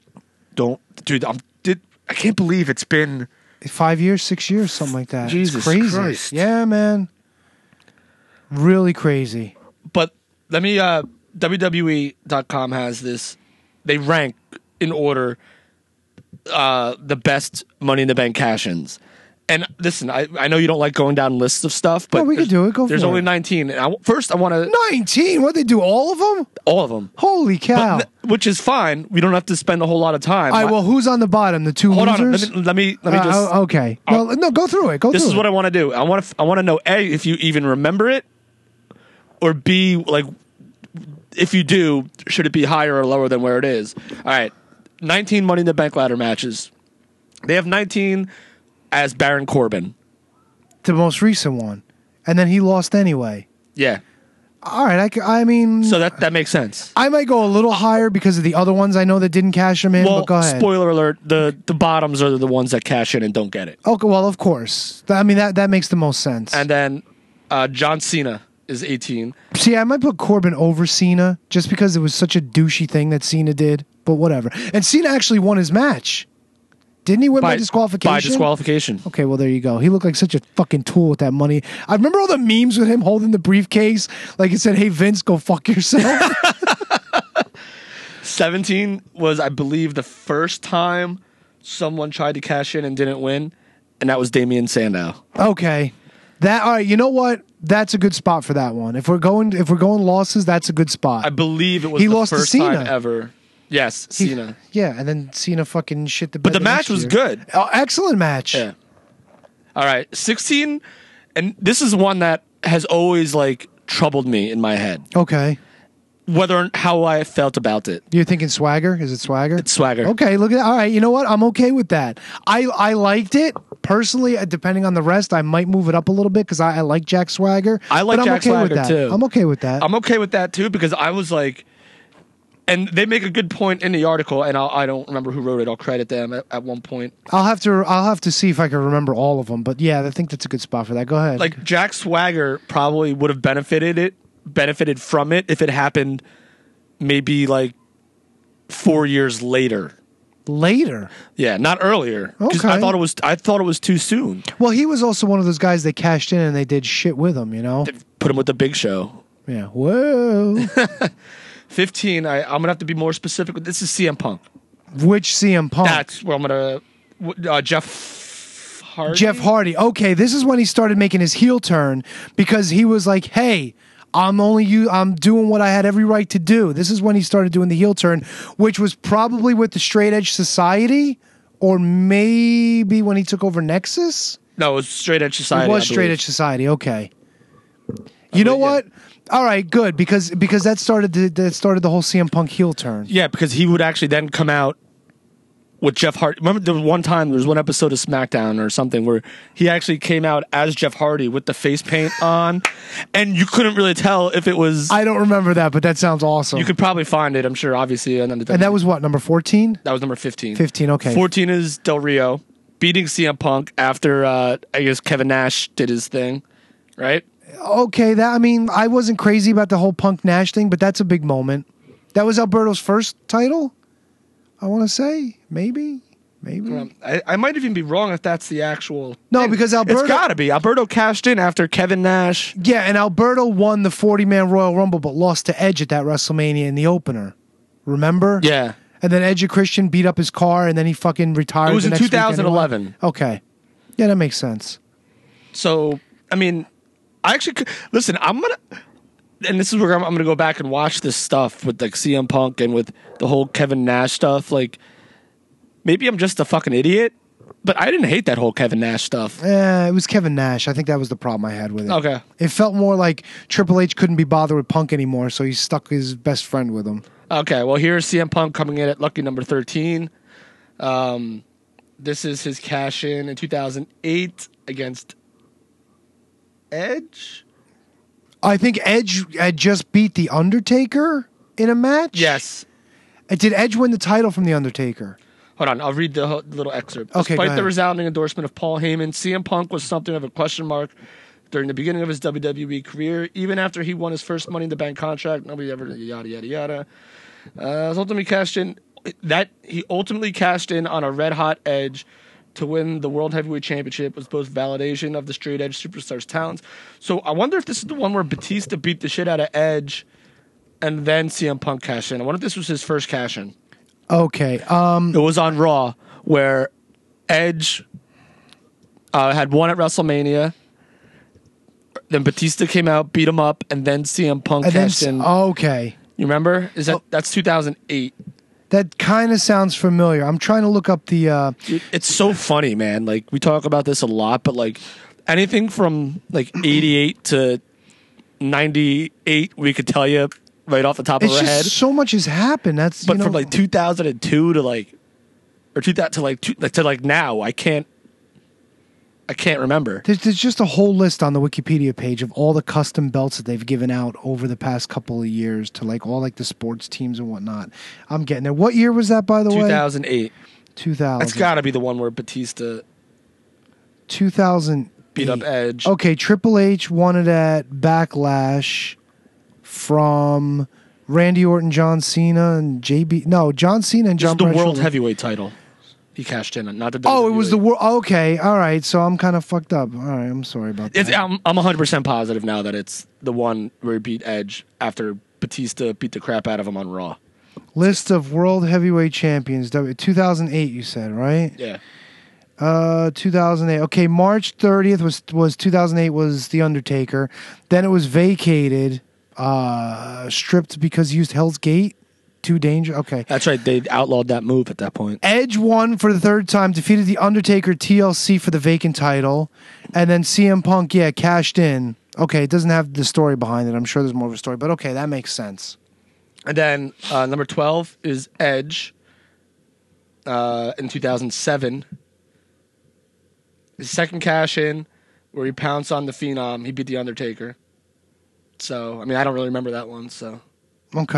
I can't believe it's been 5 years, 6 years, something like that. Jesus it's crazy. Christ. Yeah, man. Really crazy. But let me WWE.com has this. They rank in order the best Money in the Bank cash-ins. And listen, I know you don't like going down lists of stuff, but we could do it. There's only 19. And first, I want to 19. What they do? All of them? All of them. Holy cow! Which is fine. We don't have to spend a whole lot of time. All right. Well, who's on the bottom? The two Hold losers. on. Let me just. Okay. No, go through it. This is what I want to do. I want to know A, if you even remember it, or B, like if you do, should it be higher or lower than where it is? All right. 19 Money in the Bank ladder matches. They have 19 as Baron Corbin. The most recent one. And then he lost anyway. Yeah. All right. I mean... So that makes sense. I might go a little higher because of the other ones I know that didn't cash him in, well, but go ahead. Spoiler alert, the bottoms are the ones that cash in and don't get it. Okay, well, of course. I mean, that makes the most sense. And then John Cena is 18. See, I might put Corbin over Cena just because it was such a douchey thing that Cena did, but whatever. And Cena actually won his match. Didn't he win by disqualification? By disqualification. Okay, well, there you go. He looked like such a fucking tool with that money. I remember all the memes with him holding the briefcase. Like it said, hey, Vince, go fuck yourself. 17 was, I believe, the first time someone tried to cash in and didn't win, and that was Damian Sandow. Okay. All right, you know what? That's a good spot for that one. If we're going losses, that's a good spot. I believe it was the first time ever. Yes, Cena. Yeah, and then Cena fucking shit the bed. But the match was good. Oh, excellent match. Yeah. All right, 16, and this is one that has always like troubled me in my head. Okay. How I felt about it. You're thinking Swagger? Is it Swagger? It's Swagger. Okay, look at that. All right, you know what? I'm okay with that. I liked it. Personally, depending on the rest, I might move it up a little bit because I like Jack Swagger. I like Jack Swagger too. I'm okay with that. I'm okay with that too because I was like, And they make a good point in the article, and I don't remember who wrote it. I'll credit them at one point. I'll have to see if I can remember all of them. But yeah, I think that's a good spot for that. Go ahead. Like Jack Swagger probably would have benefited from it if it happened maybe like 4 years later. Later. Yeah, not earlier. 'Cause Okay. I thought it was too soon. Well, he was also one of those guys they cashed in and they did shit with him, you know? Put him with the Big Show. Yeah. Whoa. 15. I'm gonna have to be more specific. This is CM Punk. Which CM Punk? That's where I'm gonna. Jeff Hardy. Jeff Hardy. Okay, this is when he started making his heel turn because he was like, "Hey, I'm doing what I had every right to do." This is when he started doing the heel turn, which was probably with the Straight Edge Society, or maybe when he took over Nexus. No, it was Straight Edge Society. It was Straight Edge Society. Okay. You know what? All right, good because that started the whole CM Punk heel turn. Yeah, because he would actually then come out with Jeff Hardy. Remember, there was one episode of SmackDown or something where he actually came out as Jeff Hardy with the face paint on, and you couldn't really tell if it was. I don't remember that, but that sounds awesome. You could probably find it, I'm sure, obviously. And that was what, number 14? That was number 15. 15, okay. 14 is Del Rio beating CM Punk after I guess Kevin Nash did his thing, right? Okay, I wasn't crazy about the whole Punk Nash thing, but that's a big moment. That was Alberto's first title, I want to say. Maybe. I might even be wrong if that's the actual. No, thing. because Alberto. It's got to be. Alberto cashed in after Kevin Nash. Yeah, and Alberto won the 40-man Royal Rumble, but lost to Edge at that WrestleMania in the opener. Remember? Yeah. And then Edge and Christian beat up his car, and then he fucking retired. It was the in next week 2011. anyway. Okay. Yeah, that makes sense. So, I actually listen. And this is where I'm gonna go back and watch this stuff with like CM Punk and with the whole Kevin Nash stuff. Like, maybe I'm just a fucking idiot, but I didn't hate that whole Kevin Nash stuff. It was Kevin Nash. I think that was the problem I had with it. Okay. It felt more like Triple H couldn't be bothered with Punk anymore, so he stuck his best friend with him. Okay. Well, here's CM Punk coming in at lucky number 13. This is his cash in 2008 against Edge. I think Edge had just beat The Undertaker in a match. Yes. Did Edge win the title from The Undertaker? Hold on, I'll read the little excerpt. Okay, Despite go the ahead. resounding endorsement of Paul Heyman, CM Punk was something of a question mark during the beginning of his WWE career. Even after he won his first Money in the Bank contract, nobody ever yada yada yada. He ultimately cashed in on a red hot Edge to win the World Heavyweight Championship. Was both validation of the Straight Edge superstar's talents. So I wonder if this is the one where Batista beat the shit out of Edge, and then CM Punk cashed in. I wonder if this was his first cash in. Okay. It was on Raw where Edge had won at WrestleMania. Then Batista came out, beat him up, and then CM Punk cashed in. Okay. You remember? That's 2008? That kind of sounds familiar. I'm trying to look up the. Dude, it's so funny, man. Like, we talk about this a lot, but like anything from like 88 to 98, we could tell you right off the top of It's our just head. so much has happened. That's But from like 2002 to like, or to like now, I can't remember. There's just a whole list on the Wikipedia page of all the custom belts that they've given out over the past couple of years to like all like the sports teams and whatnot. I'm getting there. What year was that, by the way? 2008. 2000. That's got to be the one where Batista 2000 beat up Edge. Okay, Triple H won it at Backlash from Randy Orton, John Cena, and JB. No, John Cena and This is John. the Bradshaw. World Heavyweight title. He cashed in on, not the WWE. Oh, it was the world. Okay, all right. So I'm kind of fucked up. All right, I'm sorry about that. I'm 100% positive now that it's the one where he beat Edge after Batista beat the crap out of him on Raw. List of World Heavyweight Champions. 2008, you said, right? Yeah. 2008. Okay, March 30th was 2008 was The Undertaker. Then it was vacated, stripped because he used Hell's Gate. Too dangerous. Okay. That's right. They outlawed that move at that point. Edge won for the third time, defeated The Undertaker TLC for the vacant title, and then CM Punk, cashed in. Okay, it doesn't have the story behind it. I'm sure there's more of a story, but okay, that makes sense. And then number 12 is Edge in 2007. His second cash in where he pounced on the Phenom. He beat The Undertaker. So, I don't really remember that one. So, Okay.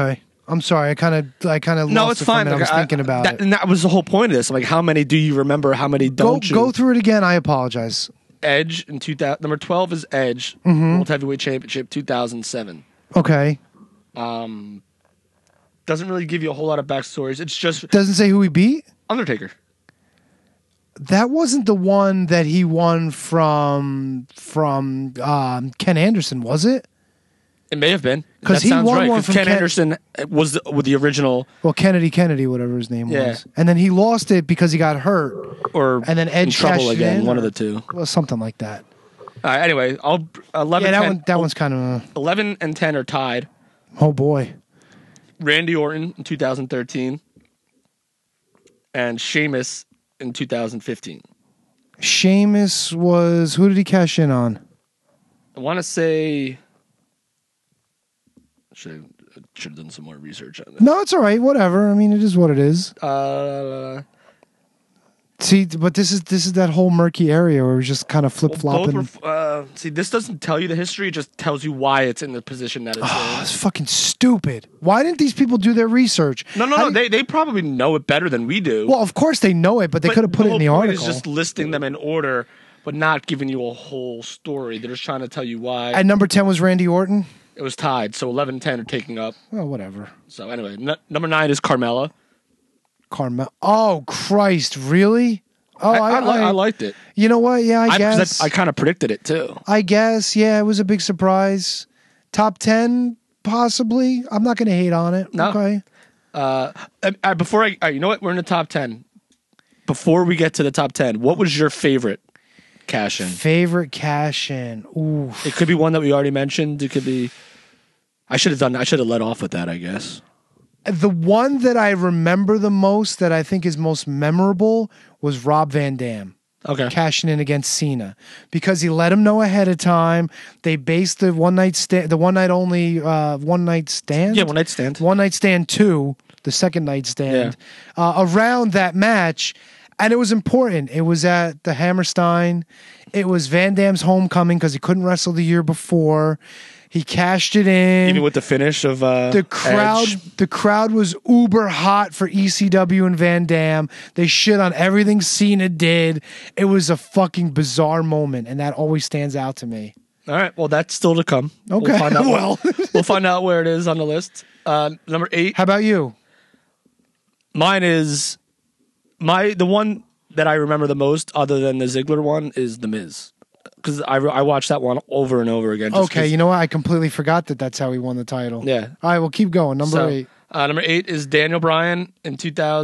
I'm sorry. I kind of No, lost it's it for a fine. minute. I was thinking about it. And that was the whole point of this. Like, how many do you remember? How many don't you? Go through it again. I apologize. Edge in 2000. Number 12 is Edge, World Heavyweight Championship, 2007. Okay. Doesn't really give you a whole lot of backstories. It's just Doesn't say who he beat? Undertaker. That wasn't the one that he won from Ken Anderson, was it? It may have been. 'Cause That he sounds won right. one 'Cause from Ken Ken- Anderson was with the original, Well, Kennedy, whatever his name Yeah. was. And then he lost it because he got hurt. or And then Edge in trouble cashed it again. in, One or- of the two. Well, something like that. Anyway, 11. Yeah, 10, that one's kind of... 11 and 10 are tied. Oh, boy. Randy Orton in 2013, and Sheamus in 2015. Sheamus was... Who did he cash in on? I want to say. Should have done some more research on this. No, it's all right. Whatever. I mean, it is what it is. See, but this is that whole murky area where we're just kind of flip-flopping. See, this doesn't tell you the history; it just tells you why it's in the position that it's Oh, in. it's fucking stupid. Why didn't these people do their research? No. They probably know it better than we do. Well, of course they know it, but they But could have put it in the whole point article. Is just listing them in order, but not giving you a whole story. They're just trying to tell you why. And number 10 was Randy Orton. It was tied, so 11 and 10 are taking up. Well, whatever. So anyway, number 9 is Carmella. Carmel. Oh, Christ, really? Oh, I liked it. You know what? Yeah, I guess. I kind of predicted it too. I guess. Yeah, it was a big surprise. Top 10, possibly. I'm not going to hate on it. No. Okay. Before you know what? We're in the top 10. Before we get to the top 10, what was your favorite cash in? Favorite cash in. Ooh. It could be one that we already mentioned. It could be. I should have led off with that, I guess. The one that I remember the most, that I think is most memorable, was Rob Van Dam. Okay. Cashing in against Cena because he let him know ahead of time. They based the one night stand 2, the second night stand, around that match, and it was important. It was at the Hammerstein. It was Van Dam's homecoming because he couldn't wrestle the year before. He cashed it in. Even with the finish of the crowd, Edge. the crowd was uber hot for ECW and Van Dam. They shit on everything Cena did. It was a fucking bizarre moment, and that always stands out to me. All right. Well, that's still to come. Okay. We'll find out, Well. we'll find out where it is on the list. Number 8. How about you? Mine is the one that I remember the most, other than the Ziggler one, is The Miz. Because I watched that one over and over again. Okay, you know what? I completely forgot that's how he won the title. Yeah. All right, well, keep going. Number 8. Number 8 is Daniel Bryan in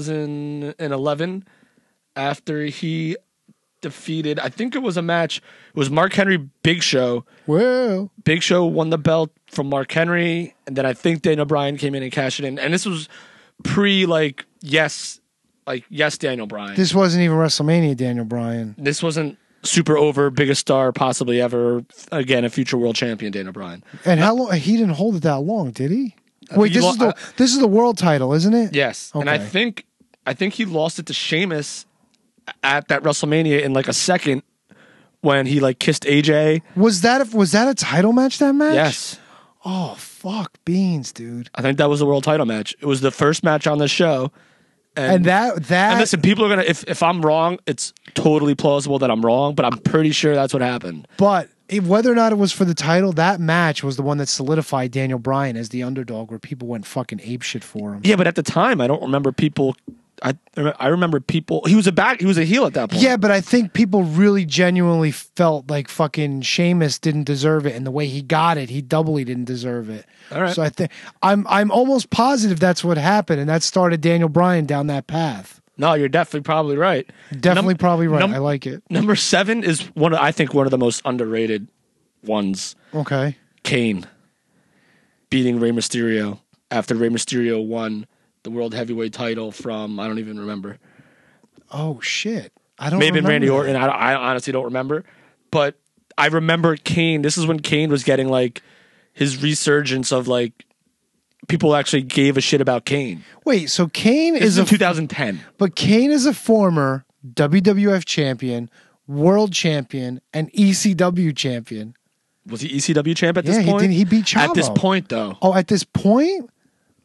2011 after he defeated, I think it was a match, it was Mark Henry, Big Show. Well, Big Show won the belt from Mark Henry, and then I think Daniel Bryan came in and cashed it in. And this was pre, yes, Daniel Bryan. this wasn't even WrestleMania, Daniel Bryan. This wasn't super over, biggest star possibly ever, again, a future world champion, Daniel Bryan. And how long? He didn't hold it that long, did he? Wait, he this is the world title, isn't it? Yes. And I Okay. think he lost it to Sheamus at that WrestleMania in a second when he kissed AJ. Was that a title match? That match? Yes. Oh fuck beans, dude. I think that was the world title match. It was the first match on the show. And that And listen, people are gonna if I'm wrong, it's totally plausible that I'm wrong, but I'm pretty sure that's what happened. but whether or not it was for the title, that match was the one that solidified Daniel Bryan as the underdog, where people went fucking apeshit for him. Yeah, but at the time I don't remember people I remember people he was a heel at that point. Yeah, but I think people really genuinely felt like fucking Sheamus didn't deserve it, and the way he got it, he doubly didn't deserve it. All right. So I think I'm almost positive that's what happened, and that started Daniel Bryan down that path. No, you're definitely probably right. Definitely probably right. I like it. Number 7 is one of the most underrated ones. Okay. Kane beating Rey Mysterio after Rey Mysterio won the World Heavyweight title from, I don't even remember. Oh shit. I don't Maybe remember Randy that. Orton. I honestly don't remember. But I remember Kane. This is when Kane was getting his resurgence of people actually gave a shit about Kane. Wait, so Kane This is is in 2010. but Kane is a former WWF champion, world champion, and ECW champion. Was he ECW champ at Yeah, this point? he beat Chavo. At this point, though. Oh, at this point?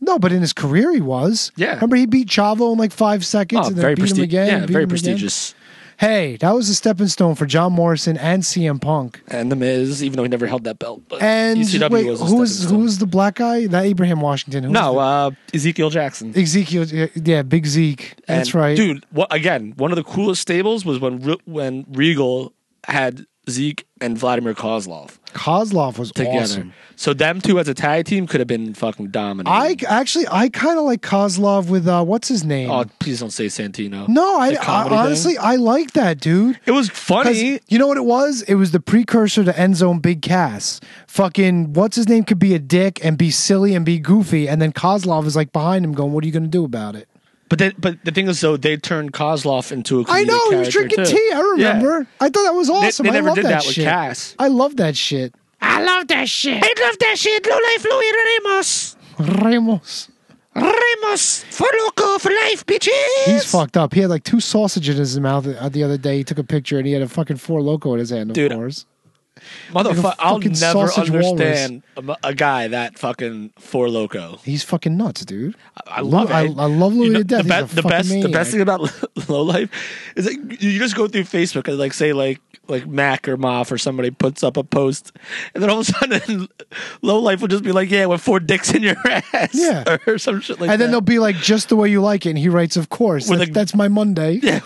No, but in his career he was. Yeah. Remember he beat Chavo in like 5 seconds and then beat him again. Yeah, and beat very him again? prestigious. Hey, that was a stepping stone for John Morrison and CM Punk. And The Miz, even though he never held that belt. But And ECW wait, was a who stepping stone. was the black guy? That Abraham Washington. Who was Ezekiel Jackson. Ezekiel, yeah, Big Zeke. That's And, right. dude. One of the coolest stables was when Regal had Zeke and Vladimir Kozlov Kozlov was together. awesome. So them two as a tag team could have been fucking dominant. I kind of like Kozlov with what's his name? Oh, please don't say Santino. No, The I comedy honestly thing? I like that dude. It was 'Cause funny. you know what it was? It was the precursor to End Zone Big Cass. Fucking what's his name could be a dick and be silly and be goofy, and then Kozlov is like behind him going, "What are you going to do about it?" But the thing is, though, they turned Kozlov into a comedic I know he was character, drinking too. tea. I remember. Yeah. I thought that was awesome. They I never love did that with shit. Cass. I love that shit. I love that shit. I love that shit. Low life Louis Ramos. Ramos. Ramos for loco for life, bitches. He's fucked up. He had like 2 sausages in his mouth the other day. He took a picture and he had a fucking 4 Loco in his hand. Dude, of course. Motherfucker, Like a I'll fucking never sausage understand a guy that fucking for loco. He's fucking nuts, dude. I love it. I love Louis to death. The best thing about low life is that you just go through Facebook and like say like Mac or Moff or somebody puts up a post, and then all of a sudden low life will just be like, yeah, with 4 dicks in your ass, Yeah. or some shit like that. And then they'll be like, just the way you like it. And he writes, of course. With That's, a- that's my Monday. Yeah,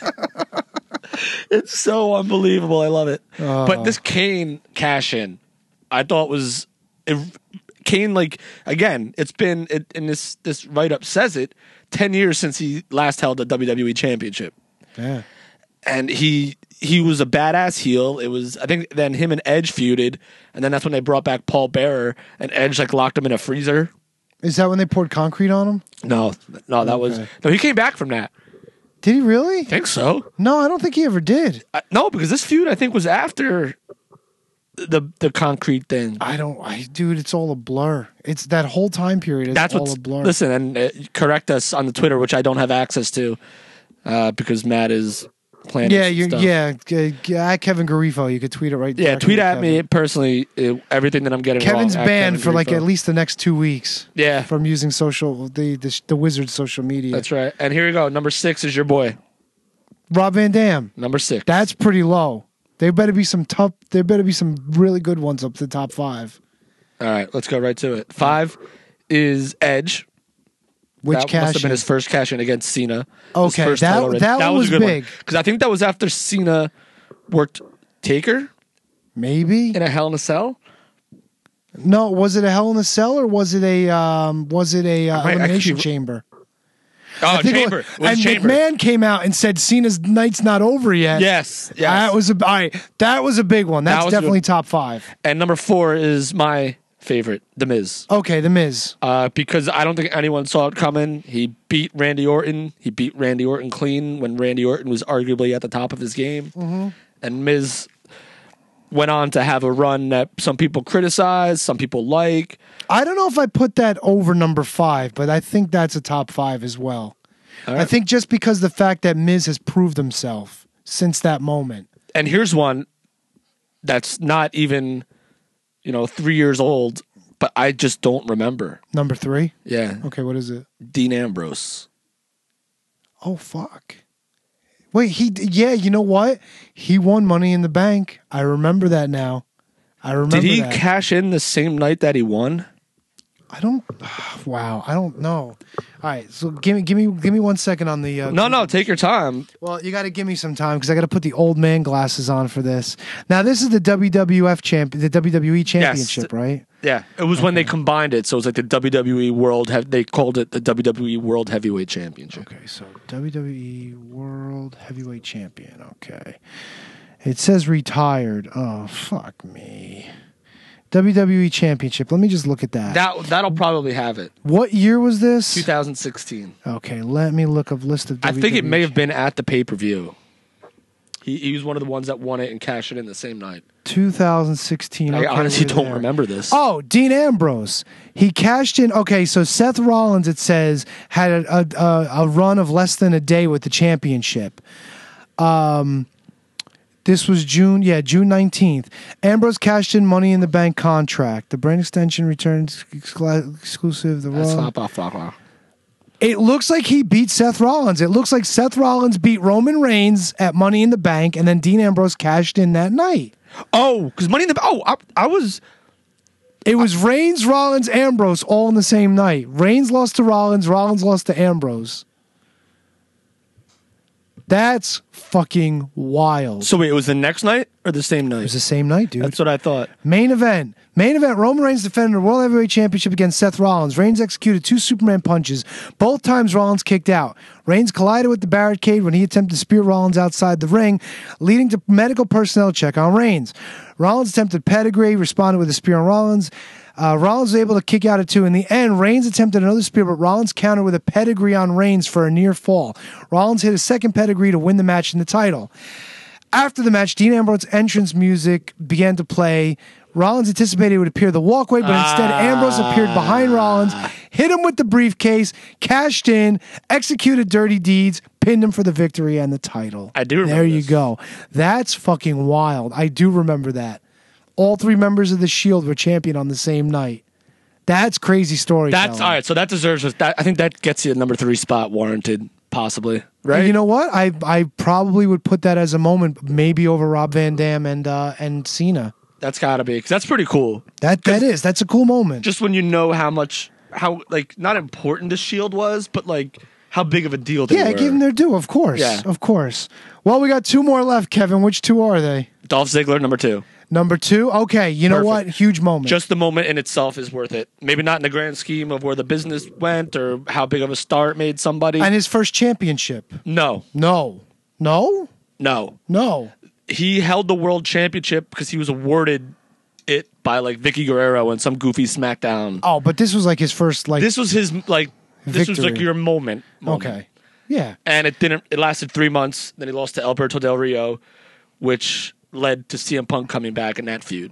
it's so unbelievable. I love it. But this Kane cash in, I thought was Kane. Like again, it's been and this write up says it 10 years since he last held a WWE championship, Yeah. and he was a badass heel. It was I think then him and Edge feuded, and then that's when they brought back Paul Bearer and Edge like locked him in a freezer. Is that when they poured concrete on him? No, that was Okay. no. He came back from that. Did he really? I think so. No, I don't think he ever did. No, because this feud I think was after the concrete thing. Dude, it's all a blur. It's that whole time period. That's all what's a blur. Listen, and correct us on the Twitter, which I don't have access to because Matt is planning. Yeah, stuff. at Kevin Garifo. You could tweet it right. Yeah, directly tweet to at Kevin. me personally. Everything that I'm getting. Kevin's wrong, banned at for like Kevin at Grifo. least the next 2 weeks. Yeah, From using the Wizards social media. that's right. And here you go. Number 6 is your boy. Rob Van Dam. Number 6. That's pretty low. There better be some really good ones up to the top 5. All right. Let's go right to it. 5 is Edge. Which that cash must have been in? his first cash in against Cena. Okay, His first that- title reign. that one was a good big. because I think that was after Cena worked Taker Maybe. in a Hell in a Cell. No, was it a Hell in a Cell or was it a elimination actually- chamber? Oh, I think it Chamber. was- It was and Chamber. McMahon came out and said Cena's night's not over yet. Yes. That was all right. That was a big one. That That's was a definitely good- top 5. And number 4 is my favorite, The Miz. Okay, The Miz. Because I don't think anyone saw it coming. He beat Randy Orton. He beat Randy Orton clean when Randy Orton was arguably at the top of his game. Mm-hmm. And Miz went on to have a run that some people criticize, some people like. I don't know if I put that over number 5, but I think that's a top 5 as well. I think just because the fact that Miz has proved himself since that moment. And here's one that's not even, 3 years old, but I just don't remember. Number 3? Yeah. Okay, what is it? Dean Ambrose. Oh, fuck. Wait, you know what? He won Money in the Bank. I remember that now. I remember Did he that. cash in the same night that he won? I don't. Wow, I don't know. All right, so give me 1 second on the. No, take your time. Well, you got to give me some time because I got to put the old man glasses on for this. Now, this is the WWF the WWE Championship, right? Yeah, it was when they combined it, so it was like the WWE World. They called it the WWE World Heavyweight Championship. Okay, so WWE World Heavyweight Champion. Okay, it says retired. Oh, fuck me. WWE Championship. Let me just look at that. That'll probably have it. What year was this? 2016. Okay, let me look up list of. I think it WWE may have been at the pay per view. He was one of the ones that won it and cashed it in the same night. 2016. I okay, honestly we're don't there. remember this. Oh, Dean Ambrose. He cashed in. Okay, so Seth Rollins, it says, had a run of less than a day with the championship. This was June 19th. Ambrose cashed in Money in the Bank contract. The brand extension returns exclusive. The Raw. It looks like he beat Seth Rollins. It looks like Seth Rollins beat Roman Reigns at Money in the Bank, and then Dean Ambrose cashed in that night. Oh, because Money in the I was. It was Reigns, Rollins, Ambrose all in the same night. Reigns lost to Rollins. Rollins lost to Ambrose. That's fucking wild. So wait, it was the next night or the same night? It was the same night, dude. That's what I thought. Main event. Roman Reigns defended the World Heavyweight Championship against Seth Rollins. Reigns executed 2 Superman punches. Both times Rollins kicked out. Reigns collided with the barricade when he attempted to spear Rollins outside the ring, leading to medical personnel check on Reigns. Rollins attempted pedigree, responded with a spear on Rollins. Rollins was able to kick out at 2. In the end, Reigns attempted another spear, but Rollins countered with a pedigree on Reigns for a near fall. Rollins hit a second pedigree to win the match and the title. After the match, Dean Ambrose's entrance music began to play. Rollins anticipated he would appear the walkway, but instead Ambrose appeared behind Rollins, hit him with the briefcase, cashed in, executed dirty deeds, pinned him for the victory and the title. I do remember There you this. go. That's fucking wild. I do remember that. All 3 members of the Shield were champion on the same night. That's crazy story. That's all right. So that deserves that. I think that gets you a number 3 spot warranted, possibly. Right? And you know what? I probably would put that as a moment, maybe over Rob Van Dam and Cena. That's got to be because that's pretty cool. That's a cool moment. Just when you know how like not important the Shield was, but like how big of a deal they were. Yeah, give them their due, of course. Yeah. Of course. Well, we got 2 more left, Kevin. Which 2 are they? Dolph Ziggler, number 2. Number 2? Okay, you know what? Huge moment. Just the moment in itself is worth it. Maybe not in the grand scheme of where the business went or how big of a star it made somebody. And his first championship. No. He held the world championship because he was awarded it by like Vicky Guerrero and some goofy SmackDown. Oh, but this was like his first like. This was his like. This was like victory. your moment. Okay. Yeah. And it didn't. It lasted 3 months. Then he lost to Alberto Del Rio, which led to CM Punk coming back in that feud.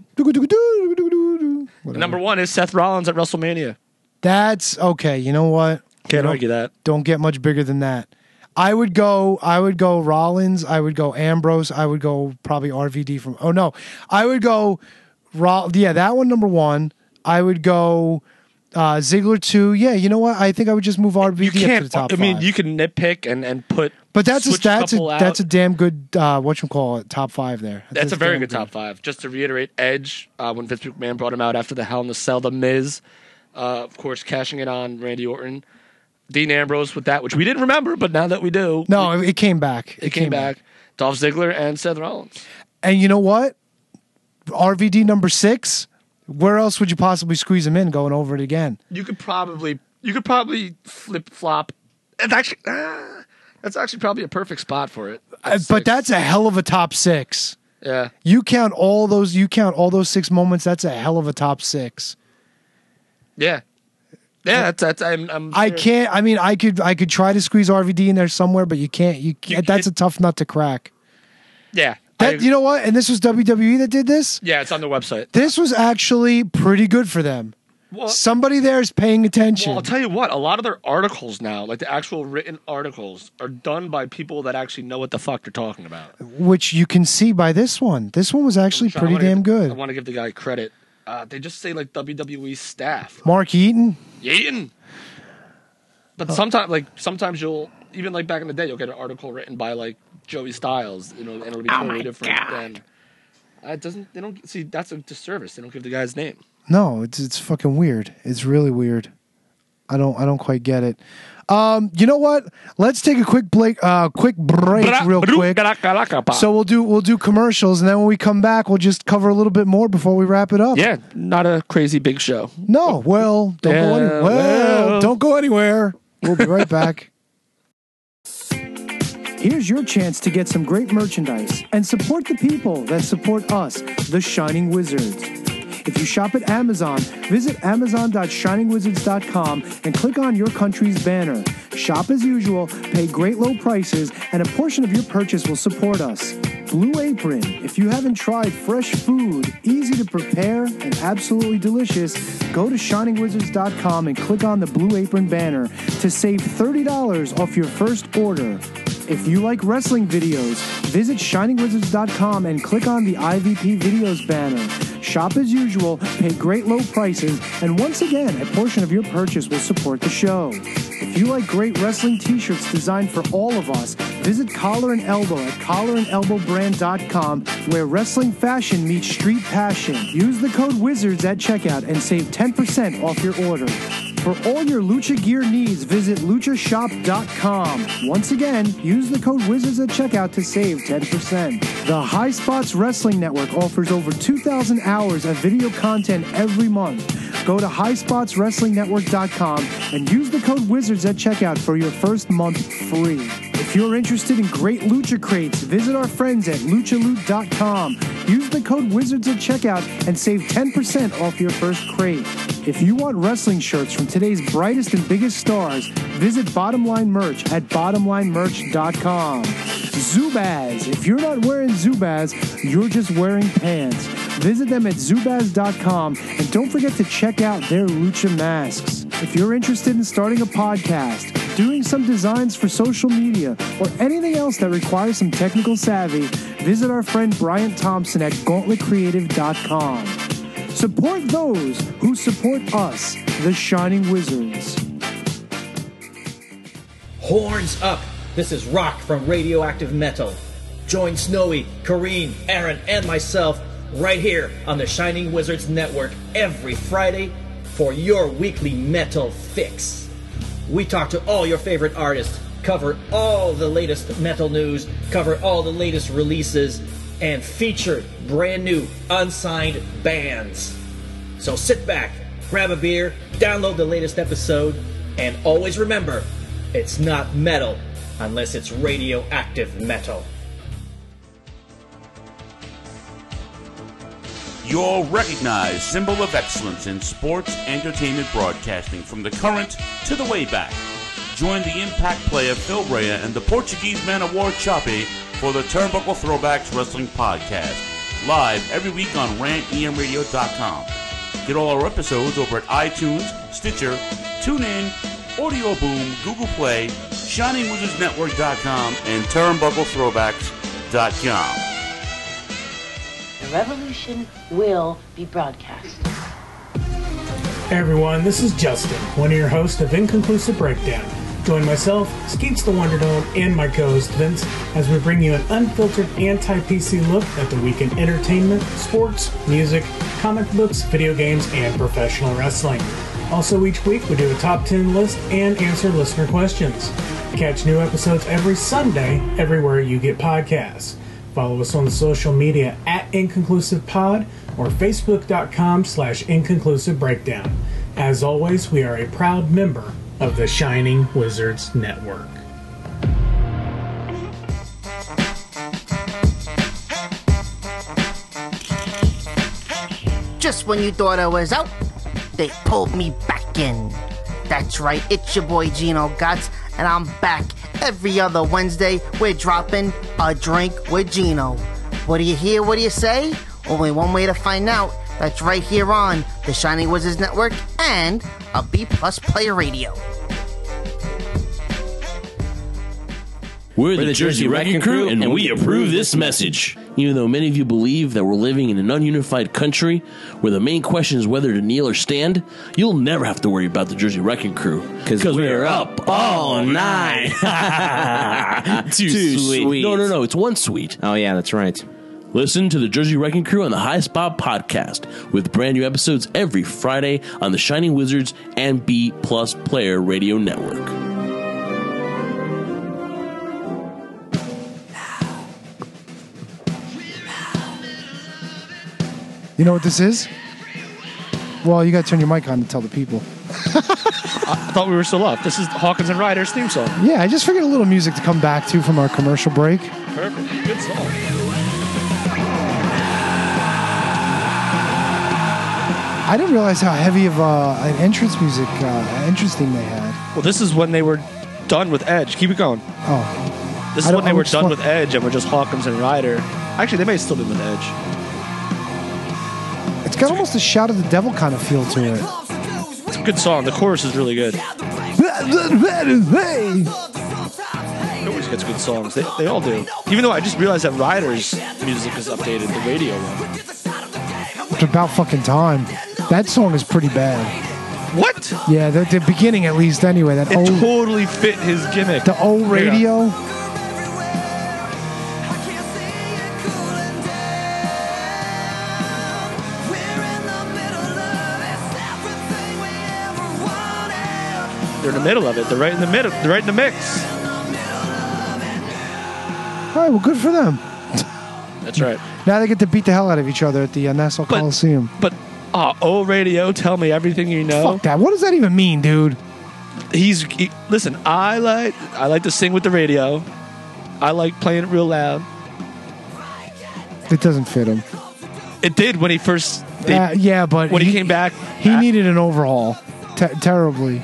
And number 1 is Seth Rollins at WrestleMania. That's okay. You know what? Can't argue that. Don't get much bigger than that. I would go Rollins. I would go Ambrose. I would go probably RVD from. Oh no, I would go. Yeah, that one number 1. I would go Ziggler 2. Yeah, you know what? I think I would just move RVD up to the top 5. I mean, you can nitpick and put. But that's switch a couple a out. damn good whatchamacallit top 5 there. That's a very good top 5. Just to reiterate, Edge when Vince McMahon brought him out after the Hell in the Cell, The Miz, of course, cashing it on Randy Orton. Dean Ambrose with that, which we didn't remember, but now that we do. No, it came back. It came back. Dolph Ziggler and Seth Rollins. And you know what? RVD number 6. Where else would you possibly squeeze him in going over it again? You could probably flip flop. That's actually probably a perfect spot for it. But that's a hell of a top 6. Yeah. You count all those 6 moments, that's a hell of a top 6. Yeah. Yeah, that's I can't. I mean, I could try to squeeze RVD in there somewhere, but you can't. That's a tough nut to crack. Yeah. You know what? And this was WWE that did this. Yeah, it's on their website. This was actually pretty good for them. Well, Somebody there is paying attention. Well, I'll tell you what. A lot of their articles now, like the actual written articles, are done by people that actually know what the fuck they're talking about. Which you can see by this one. This one was actually pretty damn good. I want to give the guy credit. They just say like WWE staff. Mark Eaton. Yeaton. But sometimes you'll even like back in the day you'll get an article written by like Joey Styles, and it'll be totally different. Then it doesn't. They don't see that's a disservice. They don't give the guy's name. No, it's fucking weird. It's really weird. I don't quite get it. You know what? Let's take a quick break real quick. So we'll do commercials, and then when we come back, we'll just cover a little bit more before we wrap it up. Yeah, not a crazy big show. No, well, don't go anywhere. We'll be right back. Here's your chance to get some great merchandise and support the people that support us, the Shining Wizards. If you shop at Amazon, visit amazon.shiningwizards.com and click on your country's banner. Shop as usual, pay great low prices, and a portion of your purchase will support us. Blue Apron. If you haven't tried fresh food, easy to prepare, and absolutely delicious, go to shiningwizards.com and click on the Blue Apron banner to save $30 off your first order. If you like wrestling videos, visit ShiningWizards.com and click on the IVP Videos banner. Shop as usual, pay great low prices, and once again, a portion of your purchase will support the show. If you like great wrestling t-shirts designed for all of us, visit Collar and Elbow at collarandelbowbrand.com, where wrestling fashion meets street passion. Use the code WIZARDS at checkout and save 10% off your order. For all your lucha gear needs, visit luchashop.com. Once again, use the code WIZARDS at checkout to save 10%. The High Spots Wrestling Network offers over 2,000 hours of video content every month. Go to highspotswrestlingnetwork.com and use the code WIZARDS at checkout for your first month free. If you're interested in great lucha crates, visit our friends at luchaloot.com. Use the code WIZARDS at checkout and save 10% off your first crate. If you want wrestling shirts from today's brightest and biggest stars, visit Bottomline Merch at bottomlinemerch.com. Zubaz. If you're not wearing Zubaz, you're just wearing pants. Visit them at zubaz.com and don't forget to check out their lucha masks. If you're interested in starting a podcast, doing some designs for social media, or anything else that requires some technical savvy, visit our friend Bryant Thompson at gauntletcreative.com. Support those who support us, the Shining Wizards. Horns up! This is Rock from Radioactive Metal. Join Snowy, Kareen, Aaron, and myself right here on the Shining Wizards Network every Friday for your weekly metal fix. We talk to all your favorite artists, cover all the latest metal news, cover all the latest releases, and feature brand new unsigned bands. So sit back, grab a beer, download the latest episode, and always remember, it's not metal unless it's radioactive metal. Your recognized symbol of excellence in sports entertainment broadcasting from the current to the way back. Join the Impact player Phil Rea and the Portuguese man of war Choppy for the Turnbuckle Throwbacks Wrestling Podcast, live every week on rantemradio.com. Get all our episodes over at iTunes, Stitcher, TuneIn, Audio Boom, Google Play, ShiningWizardsNetwork.com, and TurnbuckleThrowbacks.com. The revolution will be broadcast. Hey everyone, this is Justin, one of your hosts of Inconclusive Breakdown. Join myself, Skeets the Wonder Dome, and my co-host Vince as we bring you an unfiltered anti-PC look at the week in entertainment, sports, music, comic books, video games, and professional wrestling. Also, each week we do a top 10 list and answer listener questions. Catch new episodes every Sunday everywhere you get podcasts. Follow us on the social media at InconclusivePod or Facebook.com/InconclusiveBreakdown. As always, we are a proud member of the Shining Wizards Network. Just when you thought I was out, they pulled me back in. That's right, it's your boy Gino Gotts, and I'm back. Every other Wednesday, we're dropping a drink with Gino. What do you hear? What do you say? Only one way to find out. That's right here on the Shining Wizards Network and a B+ Player Radio. We're the Jersey Wrecking Crew, and we approve this message. Even though many of you believe that we're living in an ununified country where the main question is whether to kneel or stand, you'll never have to worry about the Jersey Wrecking Crew. Because we're up all night. Too sweet. No, it's one sweet. Oh, yeah, that's right. Listen to the Jersey Wrecking Crew on the High Spot Podcast with brand new episodes every Friday on the Shining Wizards and B+ Player Radio Network. You know what this is? Well, you got to turn your mic on to tell the people. I thought we were still up. This is Hawkins and Ryder's theme song. Yeah, I just figured a little music to come back to from our commercial break. Perfect. Good song. I didn't realize how heavy of an entrance music entrance theme they had. Well, this is when they were done with Edge. Keep it going. Oh. This is when they were done with Edge and were just Hawkins and Ryder. Actually, they may still be with Edge. It's got almost a Shout of the Devil kind of feel to it. It's a good song. The chorus is really good. Hey! It always always gets good songs. They all do. Even though I just realized that Ryder's music is updated, the radio one. It's about fucking time. That song is pretty bad. What? Yeah, the beginning at least. Anyway, that It old totally fit his gimmick. the old radio. They're in the middle of it. They're right in the middle. They're right in the mix. All right, well, good for them. That's right. Now they get to beat the hell out of each other at the Nassau Coliseum. But old radio, tell me everything you know. Fuck that. What does that even mean, dude? Listen. I like to sing with the radio. I like playing it real loud. It doesn't fit him. It did when he first. Yeah, but when he came back, he needed an overhaul. Terribly.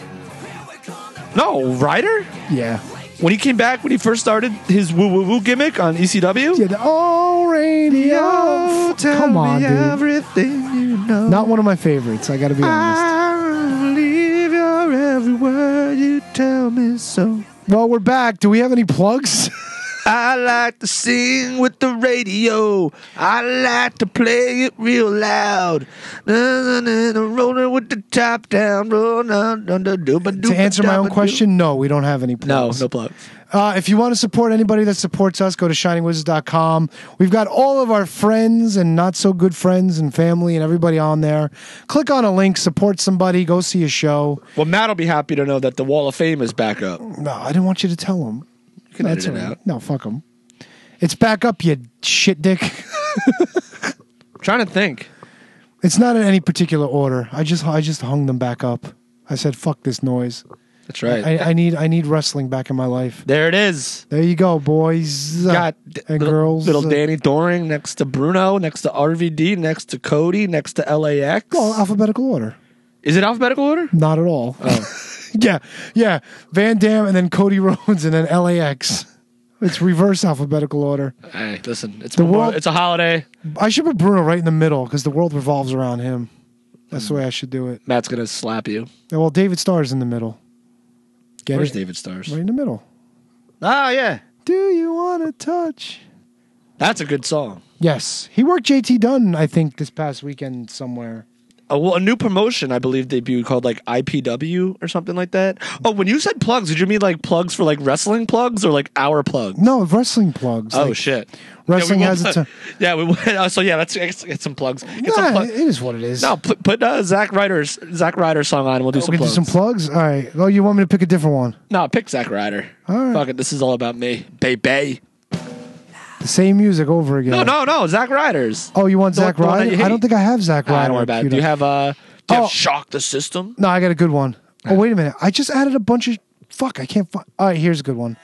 No, Ryder? Yeah. When he came back, when he first started his woo-woo-woo gimmick on ECW? Yeah, the old radio. Come on, dude. Everything you know. Not one of my favorites, I gotta be honest. I believe your every word you tell me so. Well, we're back. Do we have any plugs? I like to sing with the radio. I like to play it real loud. Rolling with the top down. To answer my own question, no, we don't have any plugs. No plugs. If you want to support anybody that supports us, go to shiningwizards.com. We've got all of our friends and not so good friends and family and everybody on there. Click on a link, support somebody, go see a show. Well, Matt will be happy to know that the Wall of Fame is back up. No, I didn't want you to tell him. You can edit it out. No, fuck him. It's back up, you shit dick. I'm trying to think. It's not in any particular order. I just hung them back up. I said, fuck this noise. That's right. I need wrestling back in my life. There it is. There you go, boys Got and little, girls. Little Danny Doring next to Bruno, next to RVD, next to Cody, next to LAX. Well, alphabetical order. Is it alphabetical order? Not at all. Oh. Yeah. Van Dam and then Cody Rhodes and then LAX. It's reverse alphabetical order. Hey, listen, it's it's a holiday. I should put Bruno right in the middle because the world revolves around him. That's the way I should do it. Matt's gonna slap you. Well, David Starr's in the middle. Where's David Starrs? Right in the middle. Oh, yeah. Do you want to touch? That's a good song. Yes. He worked JT Dunn, I think, this past weekend somewhere. Well, a new promotion, I believe, debuted called like IPW or something like that. Oh, when you said plugs, did you mean like plugs for like wrestling plugs or like our plugs? No, wrestling plugs. Oh, like, shit. Wrestling has its own. Yeah, we went. So yeah, let's get some plugs. Get some It is what it is. No, put Zack Ryder's song on and we'll do some We plugs. do some plugs? All right. Oh, you want me to pick a different one? No, pick Zack Ryder. All right. Fuck it, this is all about me. Baby. The same music over again. No, Zack Ryder's. Oh, you want Zack the one that Ryder? you hate. I don't think I have Zack Ryder. Don't worry about it. Do you have Shock the System? No, I got a good one. Oh, wait a minute. I just added a bunch of... Fuck, I can't find... All right, here's a good one.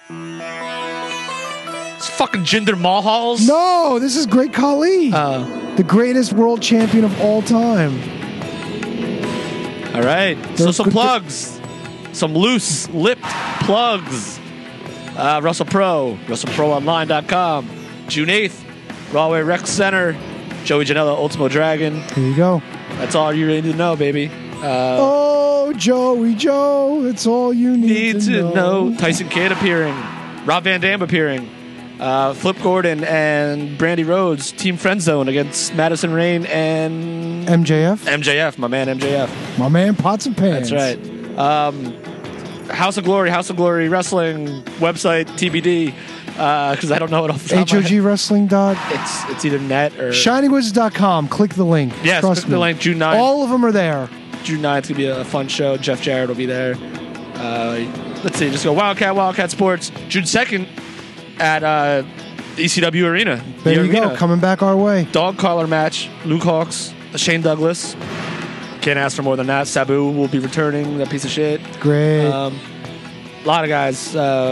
It's fucking Jinder Mahals? No, this is Great Khali. The greatest world champion of all time. All right. So some plugs. Some loose-lipped plugs. WrestlePro. WrestleProOnline.com. June 8th. Broadway Rec Center. Joey Janela, Ultimo Dragon. Here you go. That's all you really need to know, baby. Oh, Joey Joe. That's all you need to know. Tyson Kidd appearing. Rob Van Dam appearing. Flip Gordon and Brandy Rhodes. Team Friend Zone against Madison Rain and... MJF, my man MJF. My man Pots and Pans. That's right. House of Glory Wrestling website, TBD. Because I don't know it off the top of my head. HOGwrestling. It's either net or... ShiningWizards.com. Click the link. Yes, Trust click me. the link. June 9th. All of them are there. June 9th going to be a fun show. Jeff Jarrett will be there. Let's see. Just go Wildcat Sports. June 2nd at ECW Arena. There you go. Coming back our way. Dog collar match. Luke Hawks. Shane Douglas. Can't ask for more than that. Sabu will be returning. That piece of shit. Great. A lot of guys.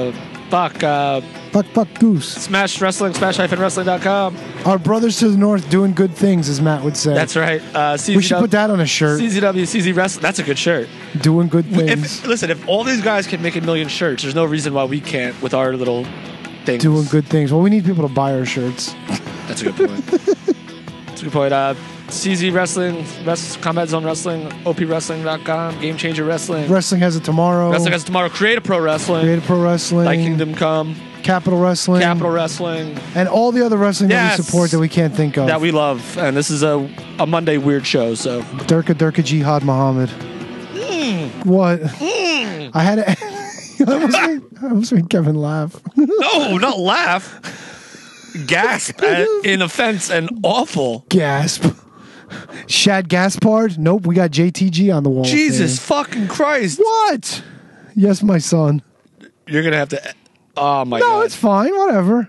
Fuck Goose. Smash-wrestling.com. Our brothers to the north doing good things, as Matt would say. That's right. We should put that on a shirt. CZW Wrestling. That's a good shirt. Doing good things. If all these guys can make 1 million shirts, there's no reason why we can't with our little things. Doing good things. Well, we need people to buy our shirts. That's a good point. That's a good point. CZ Wrestling, Combat Zone Wrestling, OPWrestling.com, Game Changer Wrestling. Wrestling has it tomorrow. Wrestling has it tomorrow. Creative Pro Wrestling. Creative Pro Wrestling. Thy Kingdom Come. Capital Wrestling, and all the other wrestling that we support that we can't think of. That we love. And this is a Monday weird show, so. Durka Jihad Muhammad. What? I had to... I almost made Kevin laugh. No, not laugh. Gasp in offense and awful. Gasp. Shad Gaspard? Nope, we got JTG on the wall. Jesus fucking Christ. What? Yes, my son. You're going to have to... Oh, my God. No, it's fine. Whatever.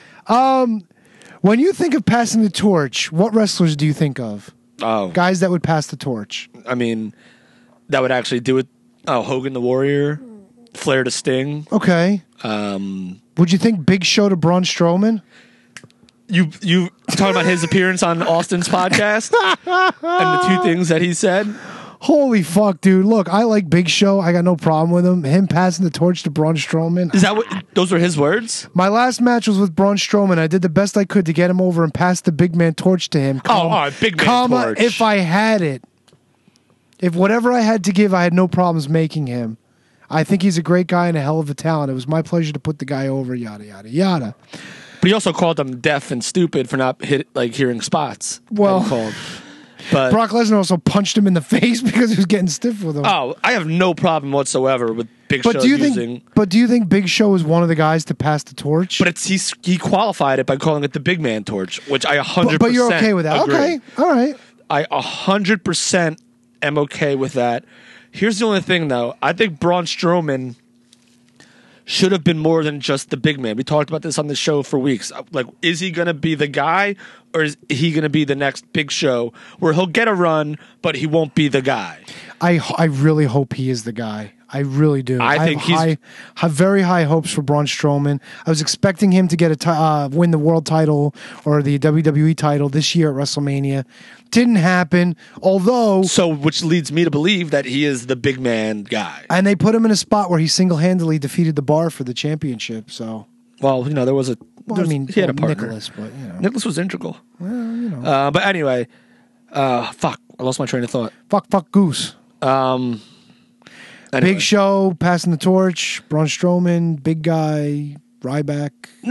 When you think of passing the torch, what wrestlers do you think of? Oh. Guys that would pass the torch. I mean, that would actually do it. Oh, Hogan the Warrior. Flair to Sting. Okay. Would you think Big Show to Braun Strowman? You talking about his appearance on Austin's podcast and the two things that he said? Holy fuck, dude. Look, I like Big Show. I got no problem with him. Him passing the torch to Braun Strowman. Is that what those were his words? My last match was with Braun Strowman. I did the best I could to get him over and pass the big man torch to him. All right, big man torch. If I had it. If whatever I had to give, I had no problems making him. I think he's a great guy and a hell of a talent. It was my pleasure to put the guy over, yada, yada, yada. But he also called them deaf and stupid for not hearing spots. Well, but Brock Lesnar also punched him in the face because he was getting stiff with him. Oh, I have no problem whatsoever with Big Show using... But do you think Big Show is one of the guys to pass the torch? But he qualified it by calling it the big man torch, which I 100% But you're okay with that? agree. Okay, all right. I 100% am okay with that. Here's the only thing, though. I think Braun Strowman should have been more than just the big man. We talked about this on the show for weeks. Like, is he going to be the guy, or is he going to be the next Big Show where he'll get a run, but he won't be the guy? I really hope he is the guy. I really do. I think have very high hopes for Braun Strowman. I was expecting him to get win the world title or the WWE title this year at WrestleMania. Didn't happen. Although, which leads me to believe that he is the big man guy. And they put him in a spot where he single-handedly defeated the Bar for the championship. So, well, there was a. Well, he had a partner. Nicholas, but Nicholas was integral. Well, but anyway, fuck, I lost my train of thought. Fuck goose. Anyway. Big Show passing the torch. Braun Strowman, big guy, Ryback.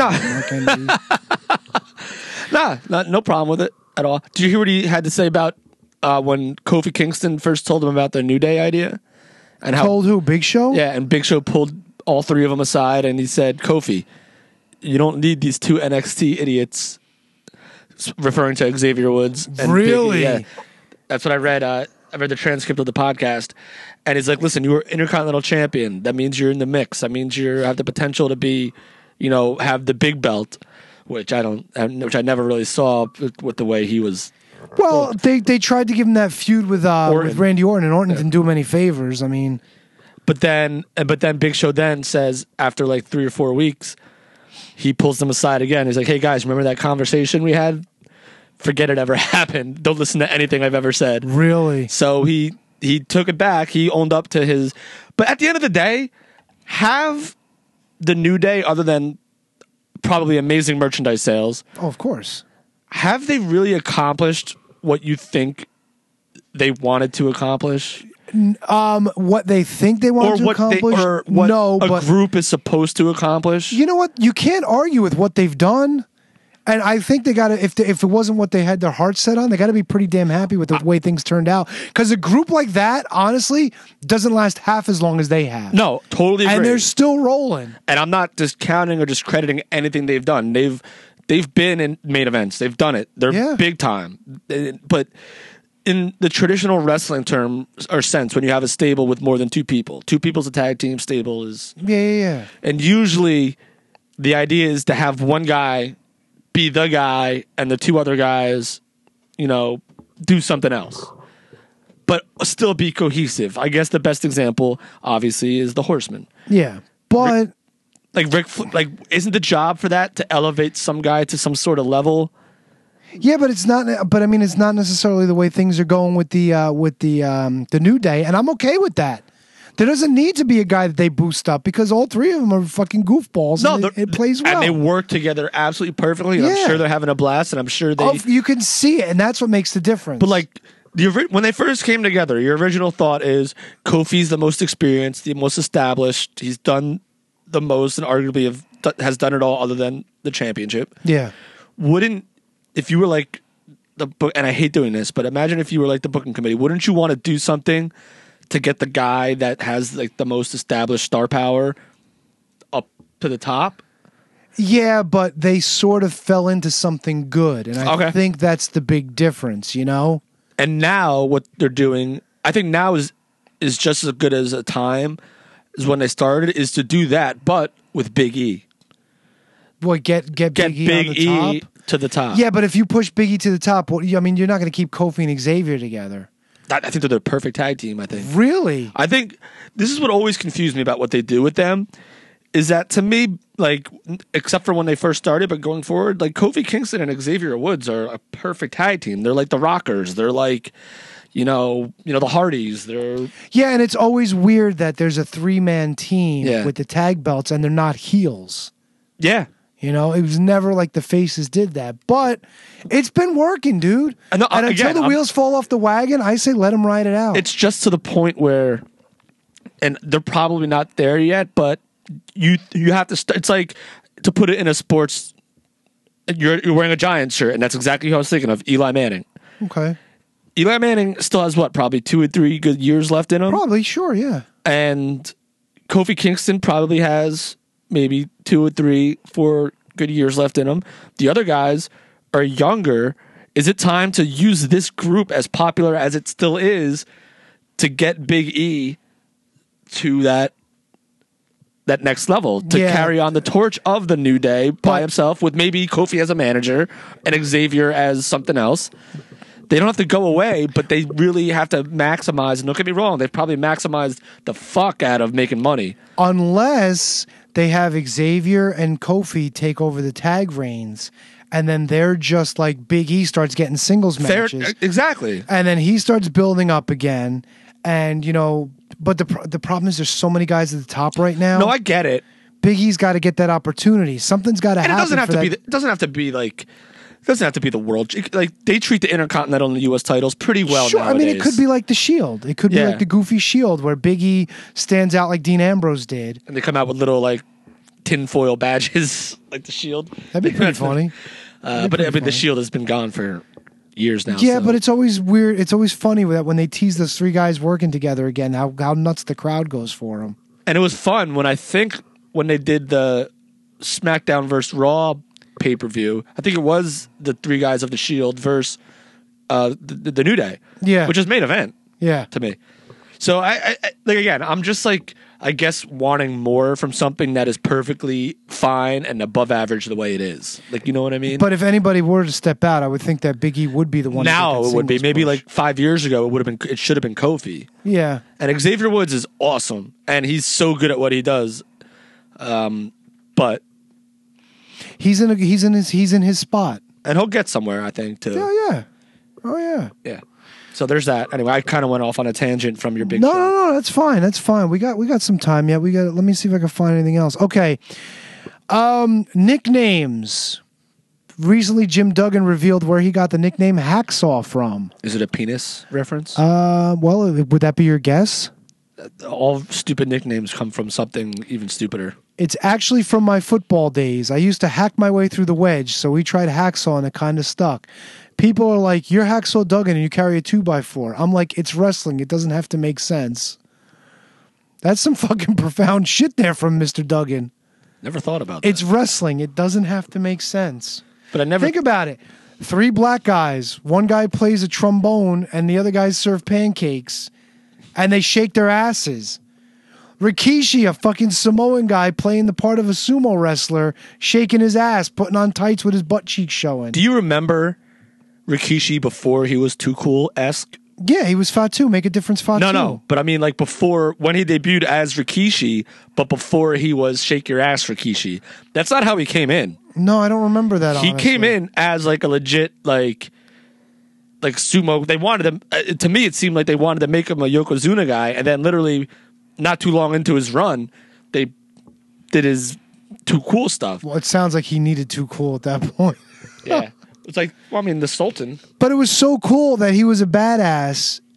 No problem with it at all. Did you hear what he had to say about when Kofi Kingston first told him about the New Day idea? And how told who? Big Show? Yeah, and Big Show pulled all three of them aside, and he said, "Kofi, you don't need these two NXT idiots," referring to Xavier Woods. And really? Yeah, that's what I read. I read the transcript of the podcast. And he's like, listen, you were Intercontinental Champion. That means you're in the mix. That means you have the potential to be, have the big belt, which I never really saw with the way he was. Well, they tried to give him that feud with Randy Orton, and Orton didn't do him any favors. I mean, but then Big Show then says after like 3 or 4 weeks, he pulls them aside again. He's like, hey guys, remember that conversation we had? Forget it ever happened. Don't listen to anything I've ever said. Really? So he took it back. He owned up to his... But at the end of the day, have the New Day, other than probably amazing merchandise sales... Oh, of course. Have they really accomplished what you think they wanted to accomplish? What they think they want to accomplish? Or what a group is supposed to accomplish? You know what? You can't argue with what they've done. And I think they got to, if it wasn't what they had their hearts set on, they got to be pretty damn happy with the way things turned out. Because a group like that, honestly, doesn't last half as long as they have. No, totally agree. And they're still rolling. And I'm not discounting or discrediting anything they've done. They've been in main events. They've done it. They're big time. But in the traditional wrestling term or sense, when you have a stable with more than two people's a tag team, stable is... Yeah. And usually the idea is to have one guy be the guy and the two other guys, do something else. But still be cohesive. I guess the best example, obviously, is the Horsemen. Yeah, but... isn't the job for that to elevate some guy to some sort of level? Yeah, but it's not. But I mean, it's not necessarily the way things are going with the New Day, and I'm okay with that. There doesn't need to be a guy that they boost up because all three of them are fucking goofballs. No, and it plays well, and they work together absolutely perfectly. Yeah. I'm sure they're having a blast, and I'm sure you can see it, and that's what makes the difference. But when they first came together, your original thought is Kofi's the most experienced, the most established. He's done the most, and arguably has done it all other than the championship. Yeah. Wouldn't, if you were like the book, and I hate doing this, but imagine if you were like the booking committee, wouldn't you want to do something to get the guy that has like the most established star power up to the top? Yeah, but they sort of fell into something good, and I think that's the big difference, you know? And now what they're doing, I think now is just as good as a time as when they started, is to do that, but with Big E. What, get Big E on the top? To the top. Yeah, but if you push Big E to the top, well, I mean, you're not going to keep Kofi and Xavier together. I think they're the perfect tag team, I think. Really? I think this is what always confused me about what they do with them, is that to me, like, except for when they first started, but going forward, like Kofi Kingston and Xavier Woods are a perfect tag team. They're like the Rockers. They're like, you know the Hardys. Yeah, and it's always weird that there's a 3-man team with the tag belts and they're not heels. Yeah. You know, it was never like the faces did that. But it's been working, dude. And until the wheels fall off the wagon, I say let them ride it out. It's just to the point where, and they're probably not there yet, but you have to it's like, to put it in a sports, you're wearing a Giants shirt, and that's exactly who I was thinking of, Eli Manning. Okay. Eli Manning still has what, probably 2 or 3 good years left in him? Probably, sure, yeah. And Kofi Kingston probably has maybe 2 or 3, 4 good years left in him. The other guys are younger. Is it time to use this group, as popular as it still is, to get Big E to that next level, to carry on the torch of the New Day by himself, with maybe Kofi as a manager and Xavier as something else? They don't have to go away, but they really have to maximize. And don't get me wrong, they've probably maximized the fuck out of making money. Unless they have Xavier and Kofi take over the tag reins, and then they're just like Big E starts getting singles matches. Exactly. And then he starts building up again. And, you know, but the problem is there's so many guys at the top right now. No, I get it. Big E's got to get that opportunity. Something's got to happen. It doesn't have to be like. It doesn't have to be the world. Like, they treat the Intercontinental and the U.S. titles pretty well nowadays. I mean, it could be like the Shield. It could be like the Goofy Shield, where Big E stands out like Dean Ambrose did. And they come out with little, like, tinfoil badges, like the Shield. That'd be pretty funny. But the Shield has been gone for years now. Yeah, but it's always weird. It's always funny that when they tease those 3 guys working together again, how nuts the crowd goes for them. And it was fun when they did the SmackDown vs. Raw pay-per-view. I think it was the 3 guys of the Shield versus the New Day. Yeah. Which is main event. Yeah. To me. So I like, again, I'm just like, I guess, wanting more from something that is perfectly fine and above average the way it is. Like, you know what I mean? But if anybody were to step out, I would think that Big E would be the one. Now it would be. Maybe like 5 years ago, it should have been Kofi. Yeah. And Xavier Woods is awesome, and he's so good at what he does. But he's in his spot, and he'll get somewhere, I think, too. Oh yeah. Yeah. So there's that. Anyway, I kind of went off on a tangent from your big show. No, that's fine. That's fine. We got some time yet. Let me see if I can find anything else. Okay. Nicknames. Recently, Jim Duggan revealed where he got the nickname Hacksaw from. Is it a penis reference? Well, would that be your guess? All stupid nicknames come from something even stupider. It's actually from my football days. I used to hack my way through the wedge, so we tried hacksaw and it kind of stuck. People are like, you're Hacksaw Duggan and you carry a 2x4. I'm like, it's wrestling. It doesn't have to make sense. That's some fucking profound shit there from Mr. Duggan. Never thought about that. It's wrestling. It doesn't have to make sense. But I never... Think about it. 3 black guys. One guy plays a trombone and the other guys serve pancakes. And they shake their asses. Rikishi, a fucking Samoan guy playing the part of a sumo wrestler, shaking his ass, putting on tights with his butt cheeks showing. Do you remember Rikishi before he was Too Cool-esque? Yeah, he was Fatu. Make a difference, Fatu. No. But I mean, like, before, when he debuted as Rikishi, but before he was Shake Your Ass Rikishi. That's not how he came in. No, I don't remember that, He came in as, like, a legit, like sumo. They wanted him, to me, it seemed like they wanted to make him a Yokozuna guy, and then literally, not too long into his run, they did his Too Cool stuff. Well, it sounds like he needed Too Cool at that point. Yeah. It's like, well, I mean, the Sultan. But it was so cool that he was a badass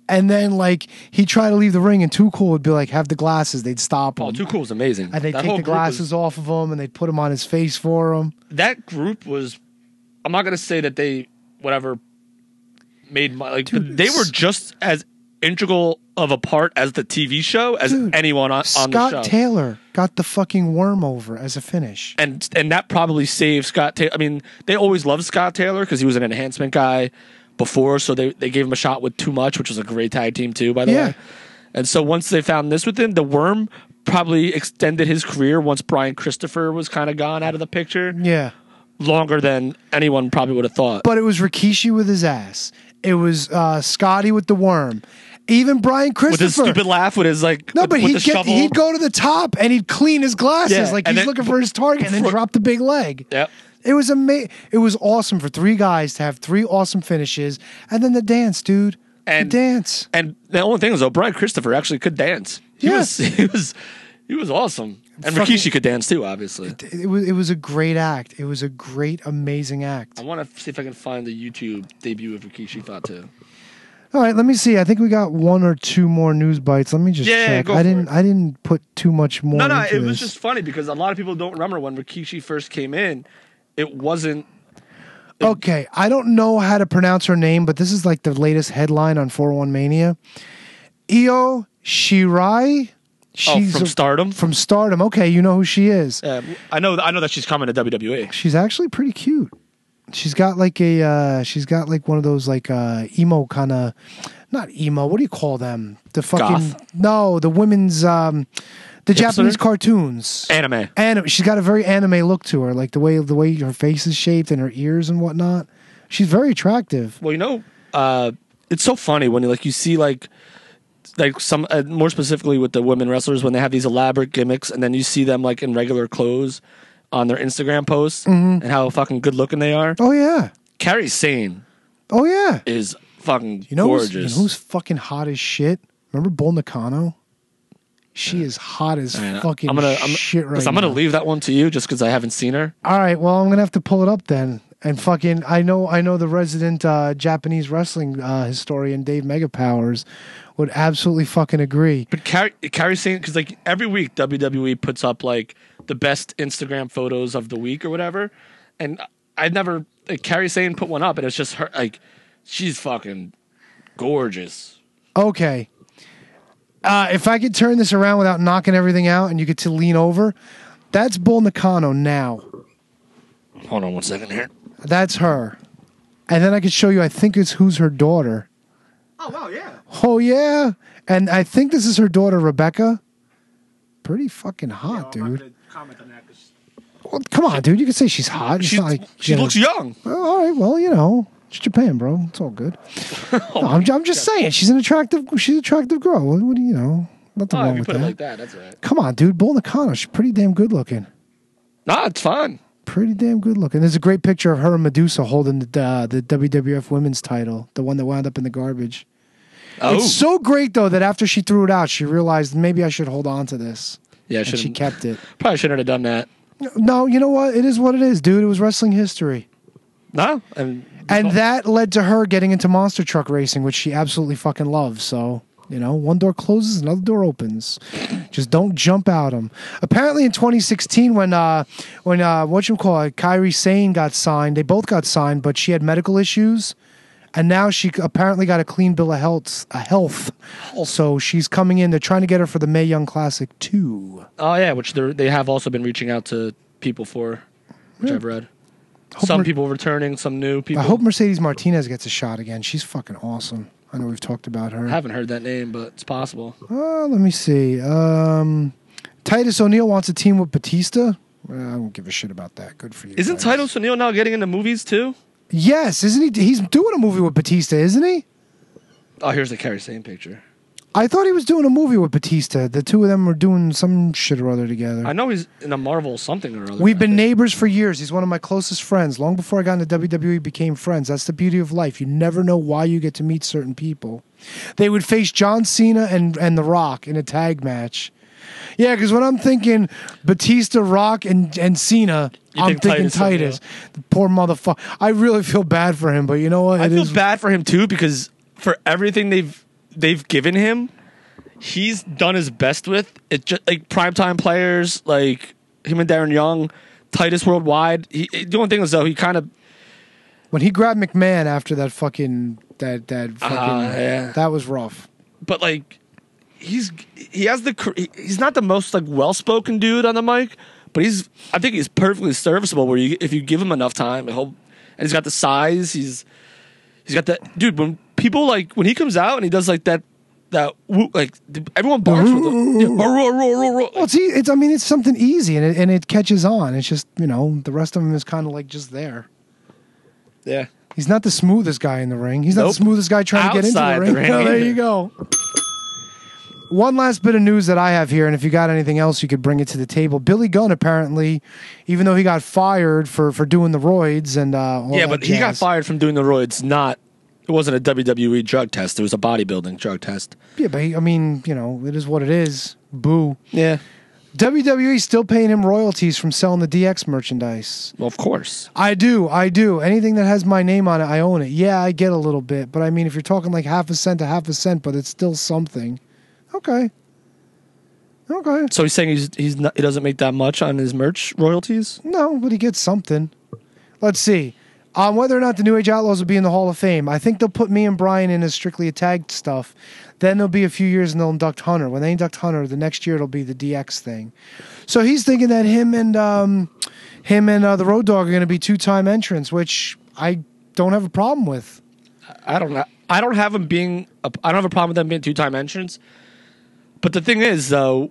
And then, like, he'd try to leave the ring, and Too Cool would be like, have the glasses. They'd stop him. Oh, Too Cool was amazing. And they'd That take whole the group glasses off of him, and they'd put them on his face for him. That group was, I'm not going to say that they, whatever, made my, like, Dude, they were just as integral of a part as the TV show as anyone on the show. Scott Taylor got the fucking worm over as a finish. And that probably saved Scott Taylor. I mean, they always loved Scott Taylor because he was an enhancement guy before, so they gave him a shot with Too Much, which was a great tag team too, by the way. And so once they found this with him, the worm probably extended his career once Brian Christopher was kind of gone out of the picture. Yeah. Longer than anyone probably would have thought. But it was Rikishi with his ass. It was Scotty with the worm. Even Brian Christopher. With his stupid laugh, with his like, no, but with he'd go to the top and he'd clean his glasses like and he's then, looking for his target and then drop the big leg. Yep. It was It was awesome for three guys to have three awesome finishes, and then the dance, dude. The dance. And the only thing is, though, Brian Christopher actually could dance. He was awesome. And Rikishi could dance too, obviously. It was a great act. It was a great, amazing act. I want to see if I can find the YouTube debut of Rikishi Thought too. All right, let me see. I think we got one or two more news bites. Let me just check. I didn't put too much more. No, into it was this. just funny because a lot of people don't remember when Rikishi first came in. It wasn't. Okay, I don't know how to pronounce her name, but this is like the latest headline on 401 Mania. Io Shirai. She's from Stardom. From Stardom. Okay, you know who she is. I know that she's coming to WWE. She's actually pretty cute. She's got like one of those like emo kind of, not emo. What do you call them? The fucking Goth? No, the women's the Japanese cartoons. Anime. She's got a very anime look to her, like the way her face is shaped and her ears and whatnot. She's very attractive. Well, you know, it's so funny when you see like some more specifically with the women wrestlers when they have these elaborate gimmicks, and then you see them like in regular clothes on their Instagram posts and how fucking good looking they are. Oh yeah, Kairi Sane. Oh yeah, is fucking gorgeous. Who's fucking hot as shit? Remember Bull Nakano? She is hot as fucking shit right now. I'm gonna leave that one to you just because I haven't seen her. All right, well I'm gonna have to pull it up then. And fucking, I know the resident Japanese wrestling historian Dave Megapowers would absolutely fucking agree. But Kairi Sane, because like every week WWE puts up like the best Instagram photos of the week or whatever, and I'd never Kairi Sane put one up, and it's just her like she's fucking gorgeous. Okay, if I could turn this around without knocking everything out, and you get to lean over, that's Bull Nakano now. Hold on 1 second here. That's her. And then I could show you, I think it's who's her daughter. Oh, wow, yeah. Oh, yeah. And I think this is her daughter, Rebecca. Pretty fucking hot, dude. I'm not gonna comment on that 'cause Well, come on, dude. You can say she's hot. It's not like, She looks young. Well, all right, well, you know, it's Japan, bro. It's all good. No, I'm just saying, she's an attractive girl. What do you know? Nothing wrong If you with put that. it like that, that's all right. Come on, dude. Bull Nakano, she's pretty damn good looking. Nah, it's fine. Pretty damn good looking. There's a great picture of her and Medusa holding the WWF Women's title, the one that wound up in the garbage. Oh. It's so great though that after she threw it out, she realized maybe I should hold on to this. Yeah, and she kept it. Probably shouldn't have done that. No, you know what? It is what it is, dude. It was wrestling history. No, and that led to her getting into monster truck racing, which she absolutely fucking loves. So, you know, one door closes, another door opens. Just don't jump out them. Apparently in 2016 when Kairi Sane got signed, they both got signed, but she had medical issues. And now she apparently got a clean bill of health. So she's coming in. They're trying to get her for the Mae Young Classic 2. Oh yeah, which they have also been reaching out to people for, which I've read. Some people returning, some new people. I hope Mercedes Martinez gets a shot again. She's fucking awesome. I know we've talked about her. I haven't heard that name, but it's possible. Let me see. Titus O'Neil wants a team with Batista. I don't give a shit about that. Good for you. Isn't Titus O'Neil now getting into movies too? Yes, isn't he? He's doing a movie with Batista, isn't he? Oh, here's the Kairi Sane picture. I thought he was doing a movie with Batista. The two of them were doing some shit or other together. I know he's in a Marvel something or other. We've been neighbors for years. He's one of my closest friends. Long before I got into WWE, became friends. That's the beauty of life. You never know why you get to meet certain people. They would face John Cena and The Rock in a tag match. Yeah, because when I'm thinking Batista, Rock, and Cena, I'm thinking Titus. The poor motherfucker. I really feel bad for him, but you know what? I feel bad for him too because for everything they've given him, he's done his best with. It just like primetime players like him and Darren Young, Titus Worldwide. The only thing is though he kind of when he grabbed McMahon after that fucking that was rough. But like he's not the most like well spoken dude on the mic, but I think he's perfectly serviceable. Where if you give him enough time, and he's got the size. He's got that dude. When people when he comes out and he does like that like everyone barks for the Well, it's something easy and it catches on. It's just the rest of him is kind of like just there. Yeah, he's not the smoothest guy in the ring. He's not the smoothest guy trying to get into the ring. Oh, there you go. One last bit of news that I have here, and if you got anything else, you could bring it to the table. Billy Gunn apparently, even though he got fired for doing the roids and he got fired from doing the roids. It wasn't a WWE drug test. It was a bodybuilding drug test. Yeah, but it is what it is. Boo. Yeah. WWE still paying him royalties from selling the DX merchandise. Well, of course. I do. Anything that has my name on it, I own it. Yeah, I get a little bit, but I mean, if you're talking like half a cent to half a cent, but it's still something. Okay. So he's saying he doesn't make that much on his merch royalties? No, but he gets something. Let's see. Whether or not the New Age Outlaws will be in the Hall of Fame, I think they'll put me and Brian in as strictly a tag stuff. Then there'll be a few years and they'll induct Hunter. When they induct Hunter, the next year it'll be the DX thing. So he's thinking that him and the Road Dogg are going to be 2-time entrants, which I don't have a problem with. I don't have I don't have a problem with them being 2-time entrants. But the thing is, though,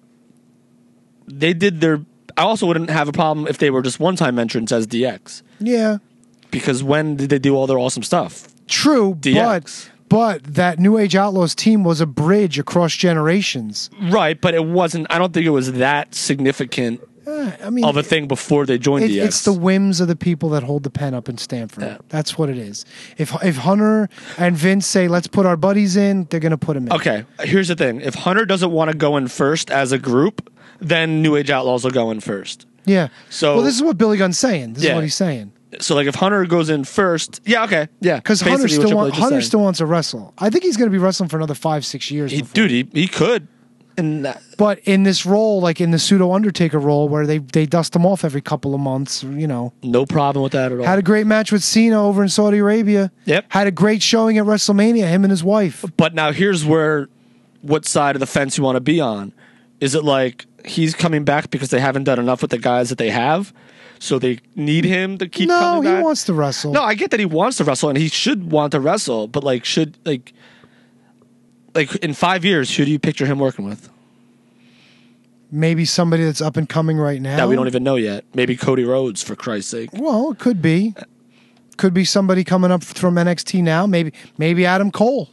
they did their. I also wouldn't have a problem if they were just 1-time entrants as DX. Yeah. Because when did they do all their awesome stuff? True, DX. But that New Age Outlaws team was a bridge across generations. Right, but it wasn't. I don't think it was that significant of a thing before they joined DX. It's the whims of the people that hold the pen up in Stamford. Yeah. That's what it is. If Hunter and Vince say, let's put our buddies in, they're going to put them in. Okay, here's the thing. If Hunter doesn't want to go in first as a group, then New Age Outlaws will go in first. Yeah. So, well, this is what Billy Gunn's saying. This is what he's saying. So, like, if Hunter goes in first, yeah, okay, yeah. Because Hunter still wants to wrestle. I think he's going to be wrestling for another 5-6 years. He could. But in this role, like in the pseudo Undertaker role, where they dust him off every couple of months, no problem with that at all. Had a great match with Cena over in Saudi Arabia. Yep. Had a great showing at WrestleMania. Him and his wife. But now here's what side of the fence you want to be on. Is it like he's coming back because they haven't done enough with the guys that they have, so they need him to keep coming back? No, he wants to wrestle. No, I get that he wants to wrestle, and he should want to wrestle. But like in 5 years, who do you picture him working with? Maybe somebody that's up and coming right now. That we don't even know yet. Maybe Cody Rhodes, for Christ's sake. Well, it could be. Could be somebody coming up from NXT now. Maybe Adam Cole.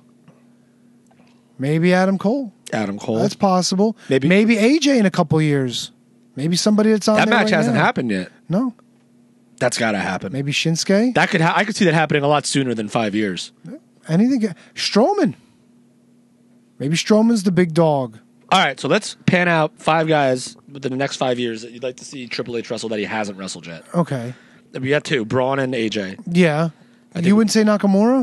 Adam Cole. That's possible. Maybe AJ in a couple years. Maybe somebody that's on that there match right hasn't now. happened yet. No. That's got to happen. Maybe Shinsuke. I could see that happening a lot sooner than 5 years. Anything. Strowman. Maybe Strowman's the big dog. All right, so let's pan out 5 guys within the next 5 years that you'd like to see Triple H wrestle that he hasn't wrestled yet. Okay. We got 2, Braun and AJ. Yeah. You wouldn't say Nakamura?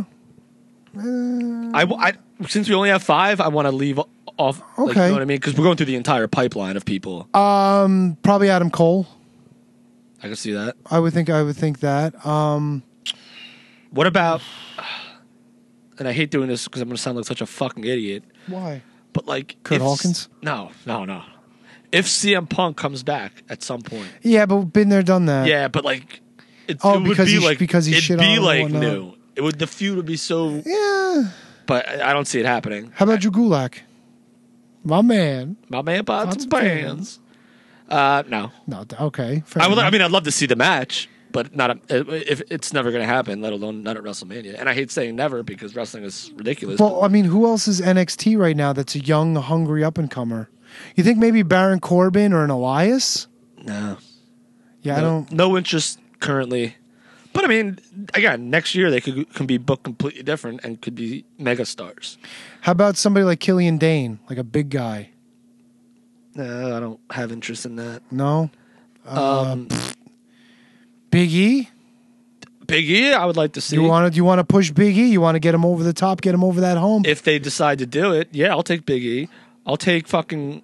I since we only have 5, I want to leave off. Okay. Like, you know what I mean? Because we're going through the entire pipeline of people. Probably Adam Cole. I can see that. I would think that. What about? And I hate doing this because I'm going to sound like such a fucking idiot. Why? But like Kurt Hawkins? No. If CM Punk comes back at some point. Yeah, but been there, done that. Yeah, but like it because would be like because he shit on it'd be like and whatnot. new. The feud would be so. Yeah. But I don't see it happening. How about Drew Gulak? My man bought some pants. No. No. Okay. I'd love to see the match, but if it's never going to happen, let alone not at WrestleMania. And I hate saying never because wrestling is ridiculous. Well, I mean, who else is NXT right now that's a young, hungry up and comer? You think maybe Baron Corbin or an Elias? No. Yeah, I don't. No interest currently. But I mean, again, next year they can be booked completely different and could be mega stars. How about somebody like Killian Dane, like a big guy? No, I don't have interest in that. No. Big E? Big E, I would like to see. You want to push Big E? You want to get him over the top, get him over that hump? If they decide to do it, yeah, I'll take Big E. I'll take fucking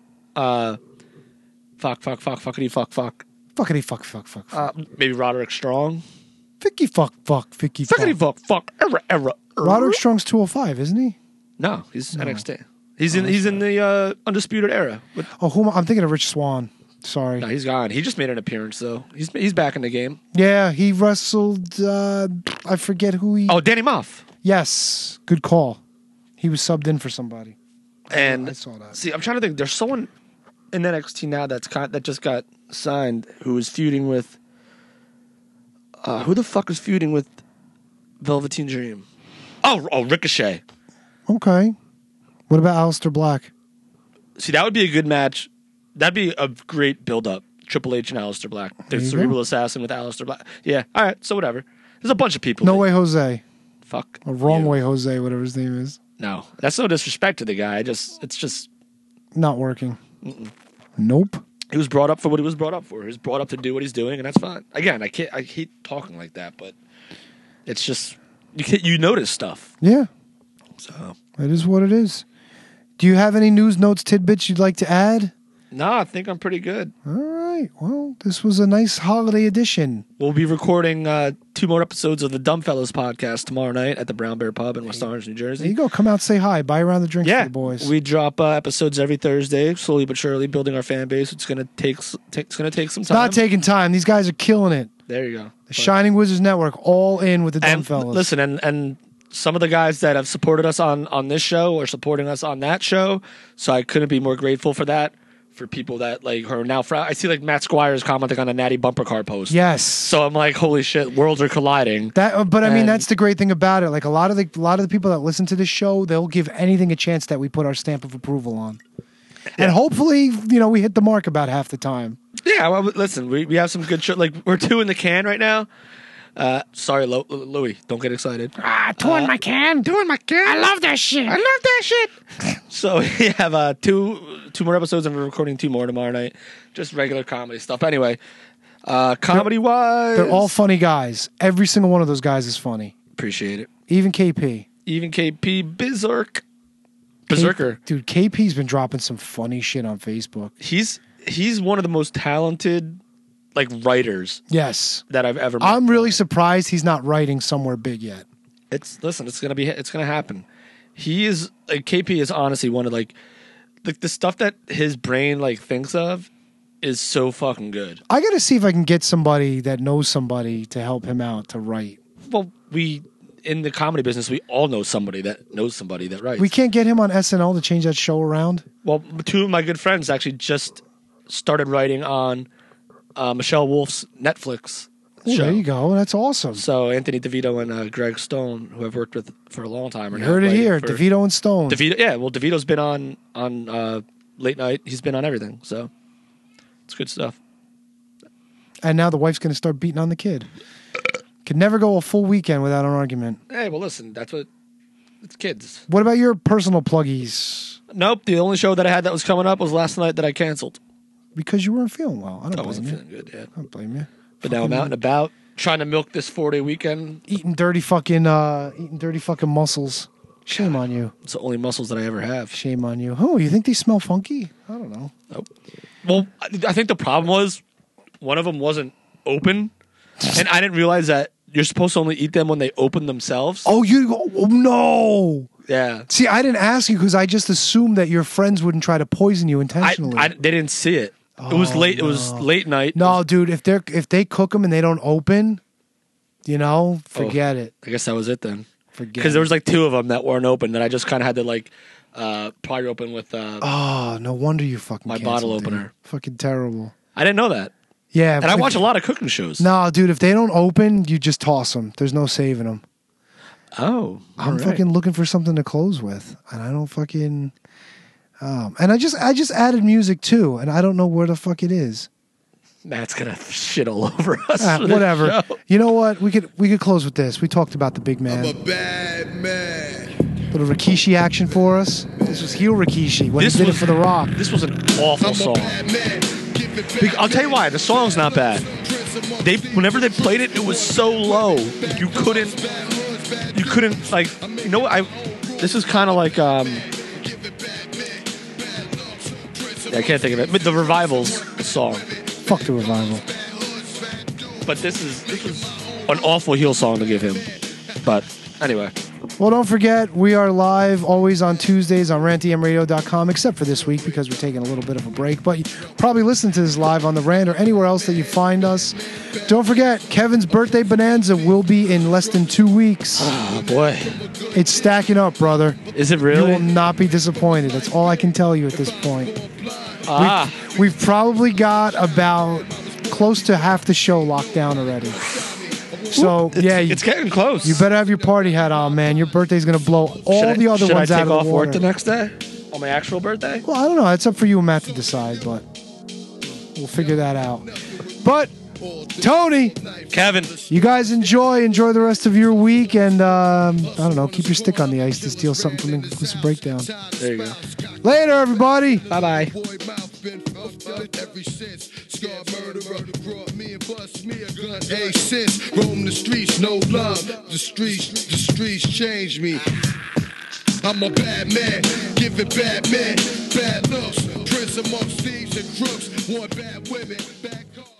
fuckity fuck. Maybe Roderick Strong. Vicky fuck. Fuckity fuck. Error. Roderick Strong's 205, isn't he? No, he's NXT. He's in the Undisputed Era. I'm thinking of Rich Swann. Sorry. No, he's gone. He just made an appearance though. He's back in the game. Yeah, he wrestled. I forget who he. Oh, Danny Moff. Yes, good call. He was subbed in for somebody. And I saw that. See, I'm trying to think. There's someone in NXT now that just got signed who is feuding with. Who the fuck is feuding with Velveteen Dream? Oh, Ricochet. Okay. What about Aleister Black? See, that would be a good match. That'd be a great build-up. Triple H and Aleister Black. The Cerebral Assassin with Aleister Black. Yeah, all right, so whatever. There's a bunch of people. No Way Jose. Fuck. Or Wrong Way Jose, whatever his name is. No, that's no disrespect to the guy. It's just... Not working. Nope. He was brought up for what he was brought up for. He was brought up to do what he's doing, and that's fine. Again, I hate talking like that, but it's just... You notice stuff. Yeah. So... It is what it is. Do you have any news, notes, tidbits you'd like to add? No, I think I'm pretty good. All right. Well, this was a nice holiday edition. We'll be recording 2 more episodes of the Dumbfellas podcast tomorrow night at the Brown Bear Pub in West Orange, New Jersey. There you go. Come out, say hi. Buy around the drinks for the boys. We drop episodes every Thursday, slowly but surely, building our fan base. It's gonna take some time. It's not taking time. These guys are killing it. There you go. The Shining Wizards Network, all in with the and Dumbfellas. Listen, and some of the guys that have supported us on this show are supporting us on that show, so I couldn't be more grateful for that. For people that like are now, I see like Matt Squires commenting on a Natty bumper car post. Yes. So I'm like, holy shit, worlds are colliding. But I mean, that's the great thing about it. Like a lot of the people that listen to this show, they'll give anything a chance that we put our stamp of approval on, and hopefully, we hit the mark about half the time. Yeah. Well, listen, we have some good shit. Like we're 2 in the can right now. Sorry, Louis, don't get excited. 2 in my can. 2 in my can. I love that shit. So we have two more episodes, and we're recording 2 more tomorrow night. Just regular comedy stuff. Anyway, comedy-wise... They're all funny guys. Every single one of those guys is funny. Appreciate it. Even KP. Berserker. Dude, KP's been dropping some funny shit on Facebook. He's one of the most talented... like writers, yes, that I've ever met. I'm really surprised he's not writing somewhere big yet. It's gonna happen. He is like KP is honestly one of like the stuff that his brain like thinks of is so fucking good. I gotta see if I can get somebody that knows somebody to help him out to write. Well, in the comedy business, we all know somebody that knows somebody that writes. We can't get him on SNL to change that show around. Well, 2 of my good friends actually just started writing on Michelle Wolf's Netflix show. There you go. That's awesome. So Anthony DeVito and Greg Stone, who I've worked with for a long time, you heard it here. DeVito and Stone. DeVito's been on Late Night. He's been on everything. So it's good stuff. And now the wife's going to start beating on the kid. Could never go a full weekend without an argument. Hey, well, listen, it's kids. What about your personal pluggies? Nope. The only show that I had that was coming up was last night that I canceled. Because you weren't feeling well. I wasn't feeling good, yeah. I don't blame you. But now I'm out and about trying to milk this 4-day weekend. Eating dirty fucking muscles. Shame on you. It's the only muscles that I ever have. Shame on you. Oh, you think they smell funky? I don't know. Nope. Well, I think the problem was one of them wasn't open, and I didn't realize that you're supposed to only eat them when they open themselves. Oh, no. Yeah. See, I didn't ask you because I just assumed that your friends wouldn't try to poison you intentionally. They didn't see it. It was late. No. It was late night. No, dude. If they cook them and they don't open, forget it. I guess that was it then. Forget. Because there was like 2 of them that weren't open. That I just kind of had to like pry open with. Oh, no wonder you fucking my bottle opener. Fucking terrible. I didn't know that. Yeah, and I watch a lot of cooking shows. No, dude. If they don't open, you just toss them. There's no saving them. Oh, I'm fucking looking for something to close with, and I don't fucking. And I just added music too, and I don't know where the fuck it is. Matt's gonna shit all over us. Whatever. You know what? We could close with this. We talked about the big man. I'm a bad man. Little Rikishi action for us. This was heel Rikishi when he did it for The Rock. This was an awful song. I'll tell you why. The song's not bad. whenever they played it, it was so low. You couldn't like, you know what, this is kind of like, I can't think of it, but the Revival's song. Fuck the Revival. But this is an awful heel song to give him. But anyway. Well, don't forget, we are live always on Tuesdays on rantymradio.com, except for this week because we're taking a little bit of a break. But you probably listen to this live on the Rant or anywhere else that you find us. Don't forget, Kevin's birthday bonanza will be in less than 2 weeks. Oh, boy. It's stacking up, brother. Is it really? You will not be disappointed. That's all I can tell you at this point. We've probably got about close to half the show locked down already. So, it's getting close. You better have your party hat on, man. Your birthday's going to blow all the other ones out of the water. Should I take off work the next day? On my actual birthday? Well, I don't know. It's up for you and Matt to decide, but we'll figure that out. But, Tony. Kevin. You guys enjoy the rest of your week, and, I don't know, keep your stick on the ice to steal something from Inconclusive Breakdown. There you go. Later, everybody. Bye-bye. Roam the streets, no love. The streets change me. I'm a bad man, giving bad men bad looks. Prince amongst thieves and crooks, one bad women, bad